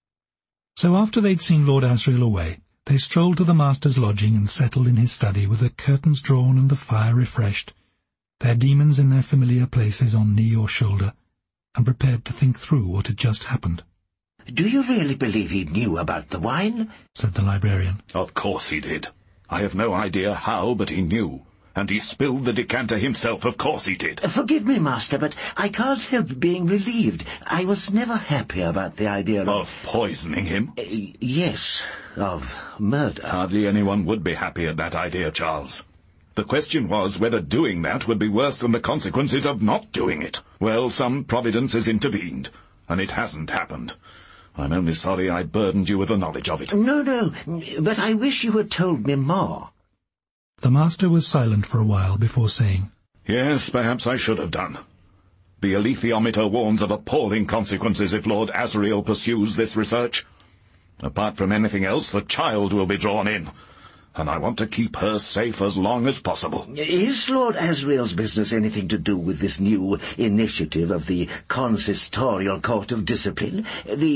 So after they'd seen Lord Asriel away, they strolled to the master's lodging and settled in his study with the curtains drawn and the fire refreshed, their demons in their familiar places on knee or shoulder, and prepared to think through what had just happened. "Do you really believe he knew about the wine?" said the librarian. "Of course he did. I have no idea how, but he knew. And he spilled the decanter himself, of course he did." "Forgive me, Master, but I can't help being relieved. I was never happy about the idea of... Of poisoning him? Yes, of murder." "Hardly anyone would be happy at that idea, Charles. The question was whether doing that would be worse than the consequences of not doing it. Well, some providence has intervened, and it hasn't happened. I'm only sorry I burdened you with the knowledge of it." No, but I wish you had told me more." The master was silent for a while before saying, "Yes, perhaps I should have done. The alethiometer warns of appalling consequences if Lord Asriel pursues this research. Apart from anything else, the child will be drawn in, and I want to keep her safe as long as possible." "Is Lord Asriel's business anything to do with this new initiative of the Consistorial Court of Discipline?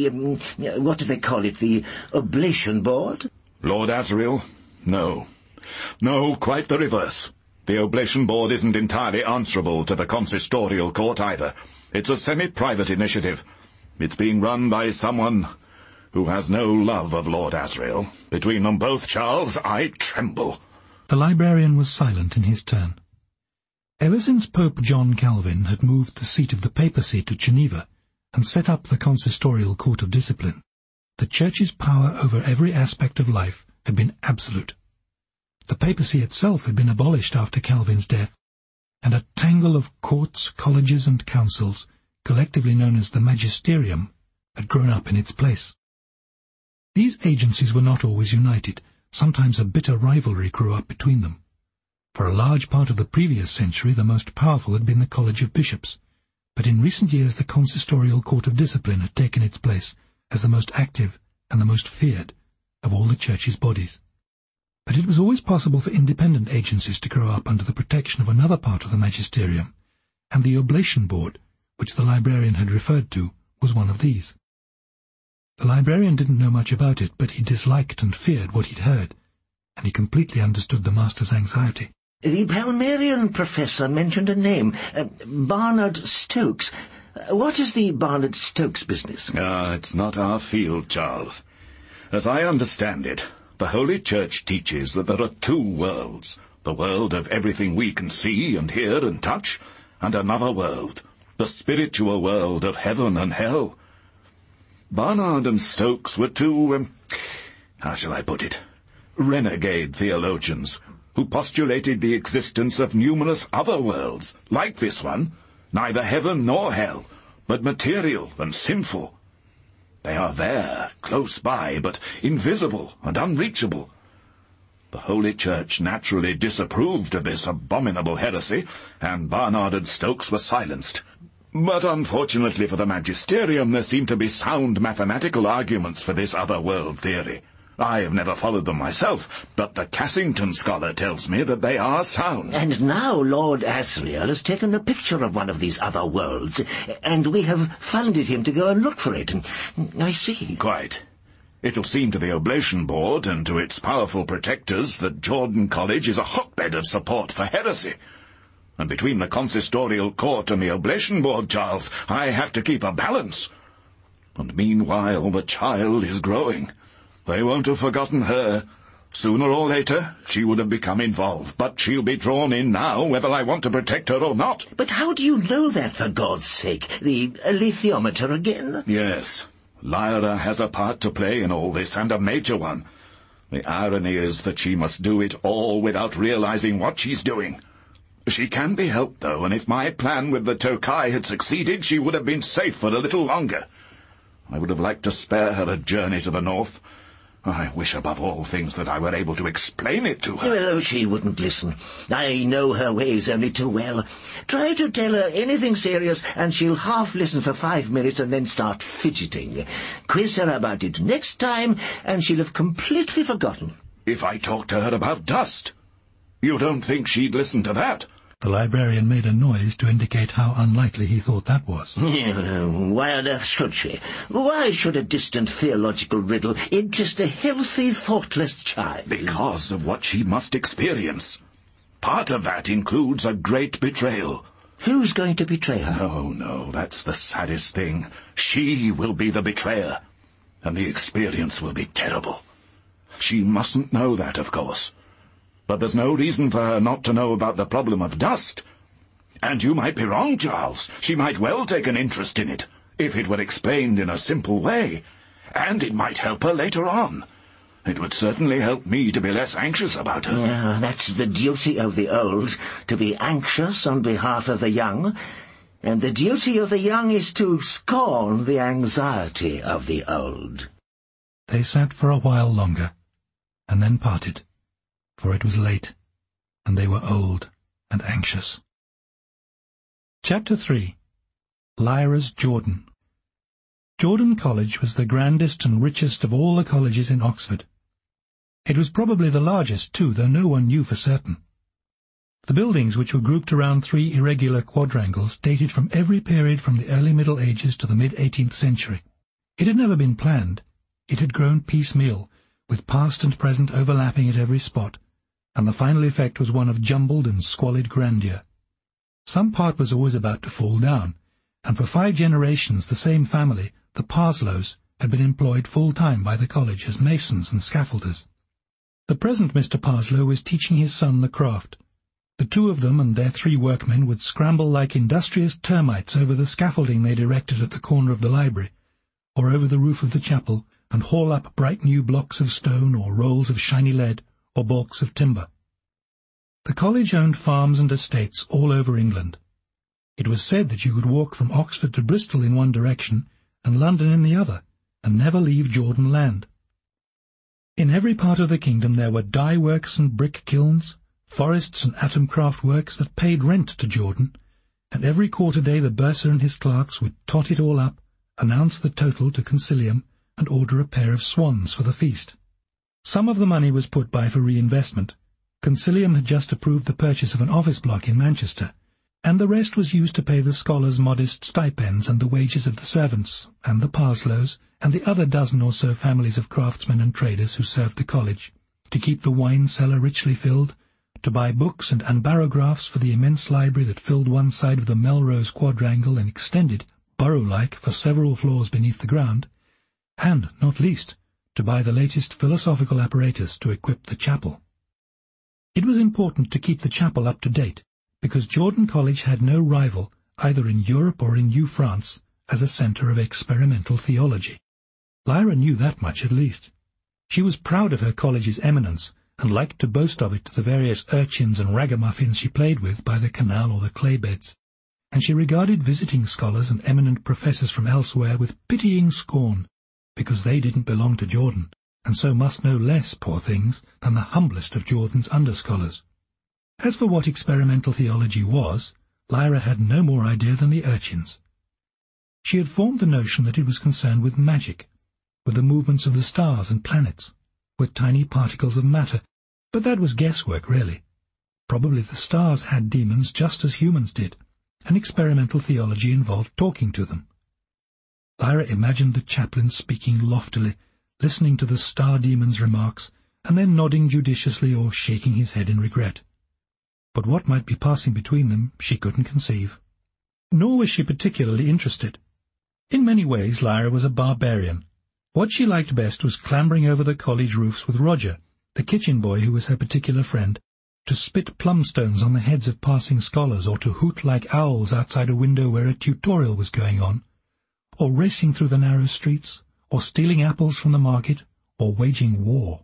What do they call it, the Oblation Board?" "Lord Asriel? No. No, quite the reverse. The Oblation Board isn't entirely answerable to the Consistorial Court either. It's a semi-private initiative. It's being run by someone who has no love of Lord Asriel. Between them both, Charles, I tremble." The librarian was silent in his turn. Ever since Pope John Calvin had moved the seat of the papacy to Geneva and set up the Consistorial Court of Discipline, the Church's power over every aspect of life had been absolute. The papacy itself had been abolished after Calvin's death, and a tangle of courts, colleges and councils, collectively known as the magisterium, had grown up in its place. These agencies were not always united. Sometimes a bitter rivalry grew up between them. For a large part of the previous century the most powerful had been the College of Bishops, but in recent years the Consistorial Court of Discipline had taken its place as the most active and the most feared, of all the church's bodies. But it was always possible for independent agencies to grow up under the protection of another part of the magisterium, and the Oblation Board, which the librarian had referred to, was one of these. The librarian didn't know much about it, but he disliked and feared what he'd heard, and he completely understood the master's anxiety. The Palmerian professor mentioned a name, Barnard Stokes. What is the Barnard Stokes business? It's not our field, Charles. As I understand it, the Holy Church teaches that there are two worlds, the world of everything we can see and hear and touch, and another world, the spiritual world of heaven and hell. Barnard and Stokes were two, how shall I put it, renegade theologians who postulated the existence of numerous other worlds, like this one, neither heaven nor hell, but material and sinful. They are there, close by, but invisible and unreachable. The Holy Church naturally disapproved of this abominable heresy, and Barnard and Stokes were silenced. But unfortunately for the magisterium, there seem to be sound mathematical arguments for this other world theory. I have never followed them myself, but the Cassington scholar tells me that they are sound. And now Lord Asriel has taken a picture of one of these other worlds, and we have funded him to go and look for it. I see. Quite. It'll seem to the Oblation Board and to its powerful protectors that Jordan College is a hotbed of support for heresy. And between the consistorial court and the Oblation Board, Charles, I have to keep a balance. And meanwhile the child is growing. They won't have forgotten her. Sooner or later, she would have become involved, but she'll be drawn in now, whether I want to protect her or not. But how do you know that, for God's sake? The alethiometer again? Yes. Lyra has a part to play in all this, and a major one. The irony is that she must do it all without realizing what she's doing. She can be helped, though, and if my plan with the Tokai had succeeded, she would have been safe for a little longer. I would have liked to spare her a journey to the north. I wish above all things that I were able to explain it to her. Oh, she wouldn't listen. I know her ways only too well. Try to tell her anything serious, and she'll half listen for 5 minutes and then start fidgeting. Quiz her about it next time, and she'll have completely forgotten. If I talked to her about dust, you don't think she'd listen to that? The librarian made a noise to indicate how unlikely he thought that was. Why on earth should she? Why should a distant theological riddle interest a healthy, thoughtless child? Because of what she must experience. Part of that includes a great betrayal. Who's going to betray her? No, that's the saddest thing. She will be the betrayer, and the experience will be terrible. She mustn't know that, of course. But there's no reason for her not to know about the problem of dust. And you might be wrong, Charles. She might well take an interest in it, if it were explained in a simple way. And it might help her later on. It would certainly help me to be less anxious about her. Yeah, that's the duty of the old, to be anxious on behalf of the young. And the duty of the young is to scorn the anxiety of the old. They sat for a while longer, and then parted. For it was late, and they were old and anxious. Chapter 3. Lyra's Jordan. Jordan College was the grandest and richest of all the colleges in Oxford. It was probably the largest, too, though no one knew for certain. The buildings, which were grouped around 3 irregular quadrangles, dated from every period from the early Middle Ages to the mid-18th century. It had never been planned. It had grown piecemeal, with past and present overlapping at every spot, and the final effect was one of jumbled and squalid grandeur. Some part was always about to fall down, and for 5 generations the same family, the Parslows, had been employed full-time by the college as masons and scaffolders. The present Mr. Parslow was teaching his son the craft. The 2 of them and their 3 workmen would scramble like industrious termites over the scaffolding they'd erected at the corner of the library, or over the roof of the chapel, and haul up bright new blocks of stone or rolls of shiny lead, or baulks of timber. The college owned farms and estates all over England. It was said that you could walk from Oxford to Bristol in one direction and London in the other, and never leave Jordan land. In every part of the kingdom there were dye works and brick kilns, forests and atomcraft works that paid rent to Jordan, and every quarter day the bursar and his clerks would tot it all up, announce the total to Concilium, and order a pair of swans for the feast. Some of the money was put by for reinvestment. Concilium had just approved the purchase of an office block in Manchester, and the rest was used to pay the scholars' modest stipends and the wages of the servants, and the Parslows, and the other dozen or so families of craftsmen and traders who served the college, to keep the wine cellar richly filled, to buy books and barographs for the immense library that filled one side of the Melrose quadrangle and extended, burrow-like, for several floors beneath the ground, and, not least, to buy the latest philosophical apparatus to equip the chapel. It was important to keep the chapel up to date, because Jordan College had no rival, either in Europe or in New France, as a centre of experimental theology. Lyra knew that much at least. She was proud of her college's eminence, and liked to boast of it to the various urchins and ragamuffins she played with by the canal or the clay beds, and she regarded visiting scholars and eminent professors from elsewhere with pitying scorn, because they didn't belong to Jordan, and so must know less, poor things, than the humblest of Jordan's under-scholars. As for what experimental theology was, Lyra had no more idea than the urchins. She had formed the notion that it was concerned with magic, with the movements of the stars and planets, with tiny particles of matter, but that was guesswork, really. Probably the stars had demons just as humans did, and experimental theology involved talking to them. Lyra imagined the chaplain speaking loftily, listening to the star demon's remarks, and then nodding judiciously or shaking his head in regret. But what might be passing between them she couldn't conceive. Nor was she particularly interested. In many ways Lyra was a barbarian. What she liked best was clambering over the college roofs with Roger, the kitchen boy who was her particular friend, to spit plumstones on the heads of passing scholars, or to hoot like owls outside a window where a tutorial was going on, or racing through the narrow streets, or stealing apples from the market, or waging war.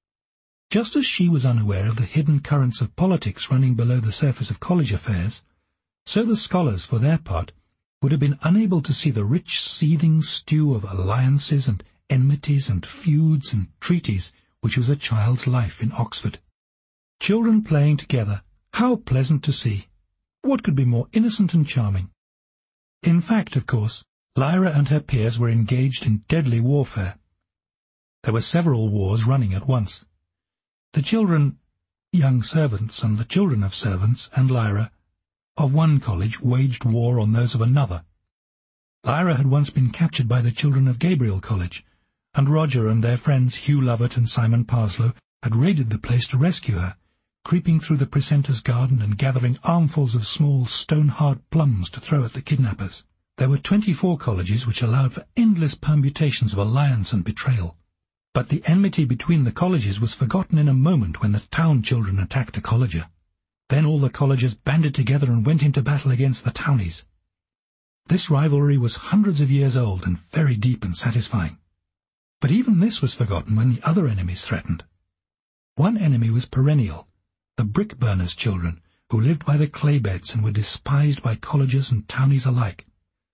Just as she was unaware of the hidden currents of politics running below the surface of college affairs, so the scholars, for their part, would have been unable to see the rich seething stew of alliances and enmities and feuds and treaties which was a child's life in Oxford. Children playing together, how pleasant to see! What could be more innocent and charming? In fact, of course, Lyra and her peers were engaged in deadly warfare. There were several wars running at once. The children, young servants and the children of servants, and Lyra, of one college waged war on those of another. Lyra had once been captured by the children of Gabriel College, and Roger and their friends Hugh Lovett and Simon Parslow had raided the place to rescue her, creeping through the precentor's garden and gathering armfuls of small stone-hard plums to throw at the kidnappers. There were 24 colleges which allowed for endless permutations of alliance and betrayal. But the enmity between the colleges was forgotten in a moment when the town children attacked a colleger. Then all the colleges banded together and went into battle against the townies. This rivalry was hundreds of years old and very deep and satisfying. But even this was forgotten when the other enemies threatened. One enemy was perennial, the brick-burners' children, who lived by the clay beds and were despised by collegers and townies alike.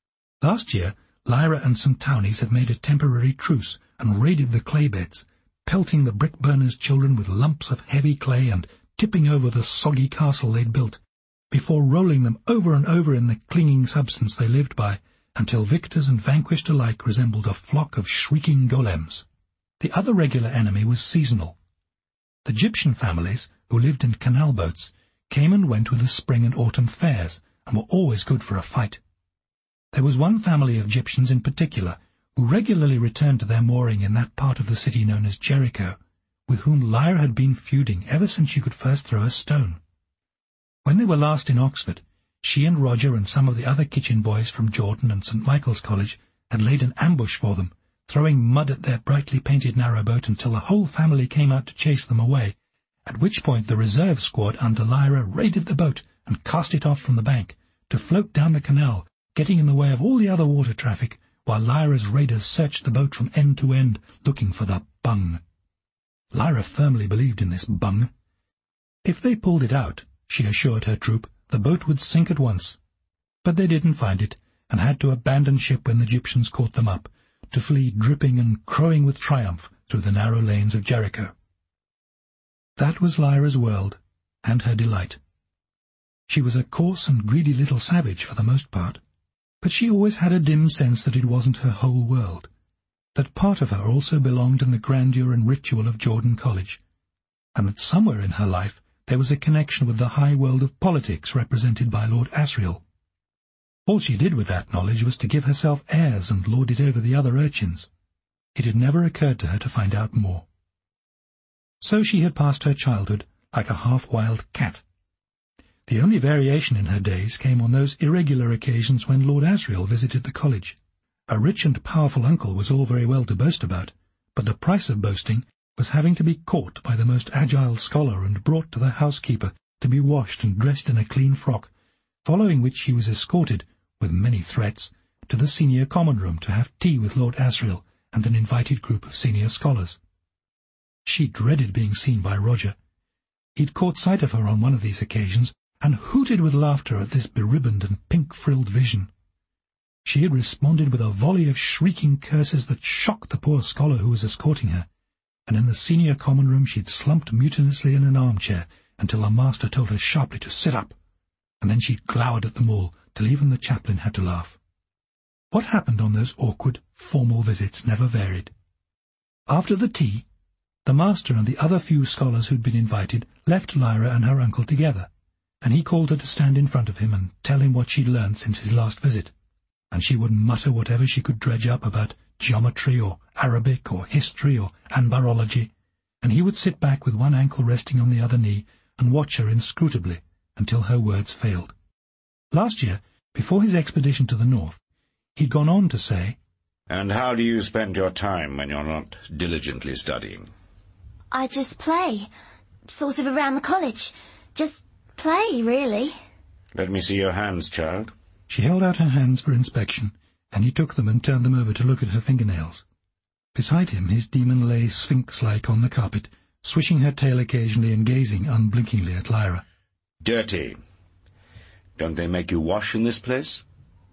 Last year, Lyra and some townies had made a temporary truce and raided the clay beds, pelting the brick-burners' children with lumps of heavy clay and tipping over the soggy castle they'd built, before rolling them over and over in the clinging substance they lived by, until victors and vanquished alike resembled a flock of shrieking golems. The other regular enemy was seasonal. The Gyptian families, who lived in canal boats, came and went with the spring and autumn fairs, and were always good for a fight. There was one family of Gyptians in particular, who regularly returned to their mooring in that part of the city known as Jericho, with whom Lyra had been feuding ever since she could first throw a stone. When they were last in Oxford, she and Roger and some of the other kitchen boys from Jordan and St. Michael's College had laid an ambush for them, throwing mud at their brightly painted narrowboat until the whole family came out to chase them away, at which point the reserve squad under Lyra raided the boat and cast it off from the bank, to float down the canal, getting in the way of all the other water traffic, while Lyra's raiders searched the boat from end to end, looking for the bung. Lyra firmly believed in this bung. If they pulled it out, she assured her troop, the boat would sink at once. But they didn't find it, and had to abandon ship when the Gyptians caught them up, to flee dripping and crowing with triumph through the narrow lanes of Jericho. That was Lyra's world, and her delight. She was a coarse and greedy little savage for the most part, but she always had a dim sense that it wasn't her whole world. that part of her also belonged in the grandeur and ritual of Jordan College, and that somewhere in her life there was a connection with the high world of politics represented by Lord Asriel. All she did with that knowledge was to give herself airs and lord it over the other urchins. It had never occurred to her to find out more. So she had passed her childhood like a half-wild cat. The only variation in her days came on those irregular occasions when Lord Asriel visited the college. A rich and powerful uncle was all very well to boast about, but the price of boasting was having to be caught by the most agile scholar and brought to the housekeeper to be washed and dressed in a clean frock, following which she was escorted, with many threats, to the senior common room to have tea with Lord Asriel and an invited group of senior scholars. She dreaded being seen by Roger. He'd caught sight of her on one of these occasions and hooted with laughter at this beribboned and pink-frilled vision. She had responded with a volley of shrieking curses that shocked the poor scholar who was escorting her, and in the senior common room she'd slumped mutinously in an armchair until her master told her sharply to sit up, and then she'd glowered at them all till even the chaplain had to laugh. What happened on those awkward, formal visits never varied. After the tea, the master and the other few scholars who'd been invited left Lyra and her uncle together, and he called her to stand in front of him and tell him what she'd learned since his last visit, and she would mutter whatever she could dredge up about geometry or Arabic or history or anbarology, and he would sit back with one ankle resting on the other knee and watch her inscrutably until her words failed. Last year, before his expedition to the north, he'd gone on to say, "And how do you spend your time when you're not diligently studying?" I just play, sort of around the college. Just play, really. Let me see your hands, child. She held out her hands for inspection, and he took them and turned them over to look at her fingernails. Beside him his demon lay sphinx-like on the carpet, swishing her tail occasionally and gazing unblinkingly at Lyra. Dirty. Don't they make you wash in this place?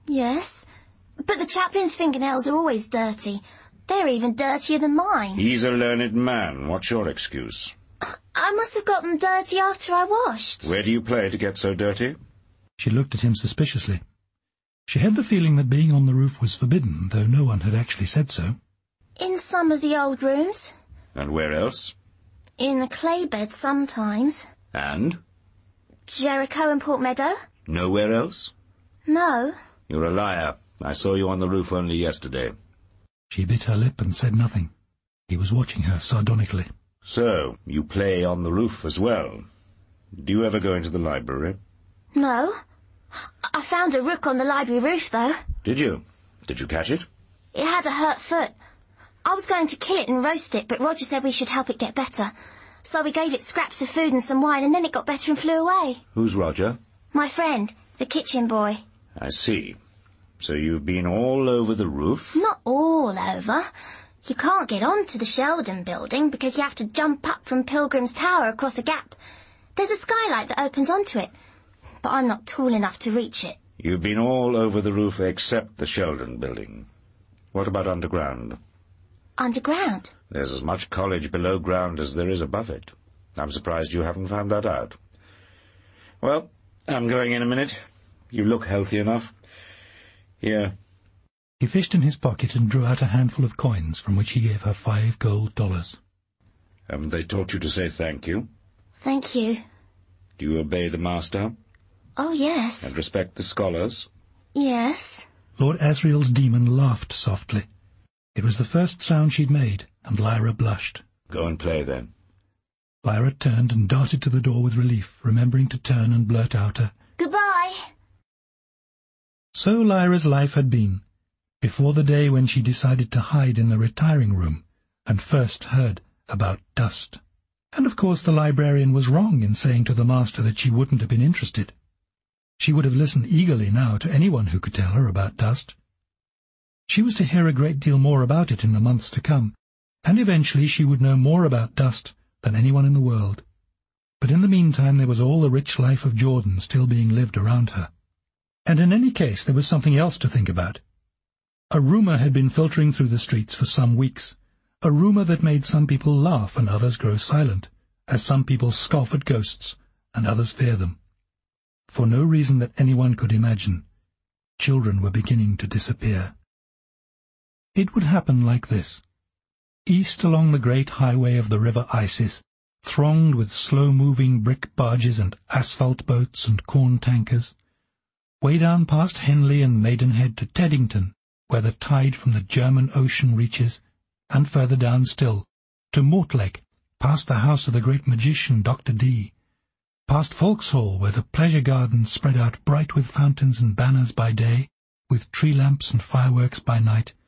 Yes, but the chaplain's fingernails are always dirty. They're even dirtier than mine. He's a learned man. What's your excuse? I must have got them dirty after I washed. Where do you play to get so dirty? She looked at him suspiciously. She had the feeling that being on the roof was forbidden, though no one had actually said so. In some of the old rooms. And where else? In the clay bed sometimes. And? Jericho and Port Meadow. Nowhere else? No. You're a liar. I saw you on the roof only yesterday. She bit her lip and said nothing. He was watching her sardonically. So, you play on the roof as well. Do you ever go into the library? No. I found a rook on the library roof, though. Did you? Did you catch it? It had a hurt foot. I was going to kill it and roast it, but Roger said we should help it get better. So we gave it scraps of food and some wine, and then it got better and flew away. Who's Roger? My friend, the kitchen boy. I see. So you've been all over the roof? Not all over. You can't get onto the Sheldon building because you have to jump up from Pilgrim's Tower across a gap. There's a skylight that opens onto it, but I'm not tall enough to reach it. You've been all over the roof except the Sheldon building. What about underground? Underground? There's as much college below ground as there is above it. I'm surprised you haven't found that out. Well, I'm going in a minute. You look healthy enough. Here. He fished in his pocket and drew out a handful of coins, from which he gave her $5 gold. Haven't they taught you to say thank you? Thank you. Do you obey the master? Oh, yes. And respect the scholars? Yes. Lord Asriel's demon laughed softly. It was the first sound she'd made, and Lyra blushed. Go and play, then. Lyra turned and darted to the door with relief, remembering to turn and blurt out a "Goodbye." So Lyra's life had been, before the day when she decided to hide in the retiring room and first heard about dust. And of course the librarian was wrong in saying to the master that she wouldn't have been interested. She would have listened eagerly now to anyone who could tell her about dust. She was to hear a great deal more about it in the months to come, and eventually she would know more about dust than anyone in the world. But in the meantime there was all the rich life of Jordan still being lived around her. And in any case there was something else to think about. A rumour had been filtering through the streets for some weeks, a rumour that made some people laugh and others grow silent, as some people scoff at ghosts and others fear them. For no reason that anyone could imagine, children were beginning to disappear. It would happen like this. East along the great highway of the River Isis, thronged with slow-moving brick barges and asphalt boats and corn tankers, way down past Henley and Maidenhead to Teddington, where the tide from the German Ocean reaches, and further down still, to Mortlake, past the house of the great magician Dr. Dee, past Vauxhall, where the pleasure gardens spread out bright with fountains and banners by day, with tree lamps and fireworks by night,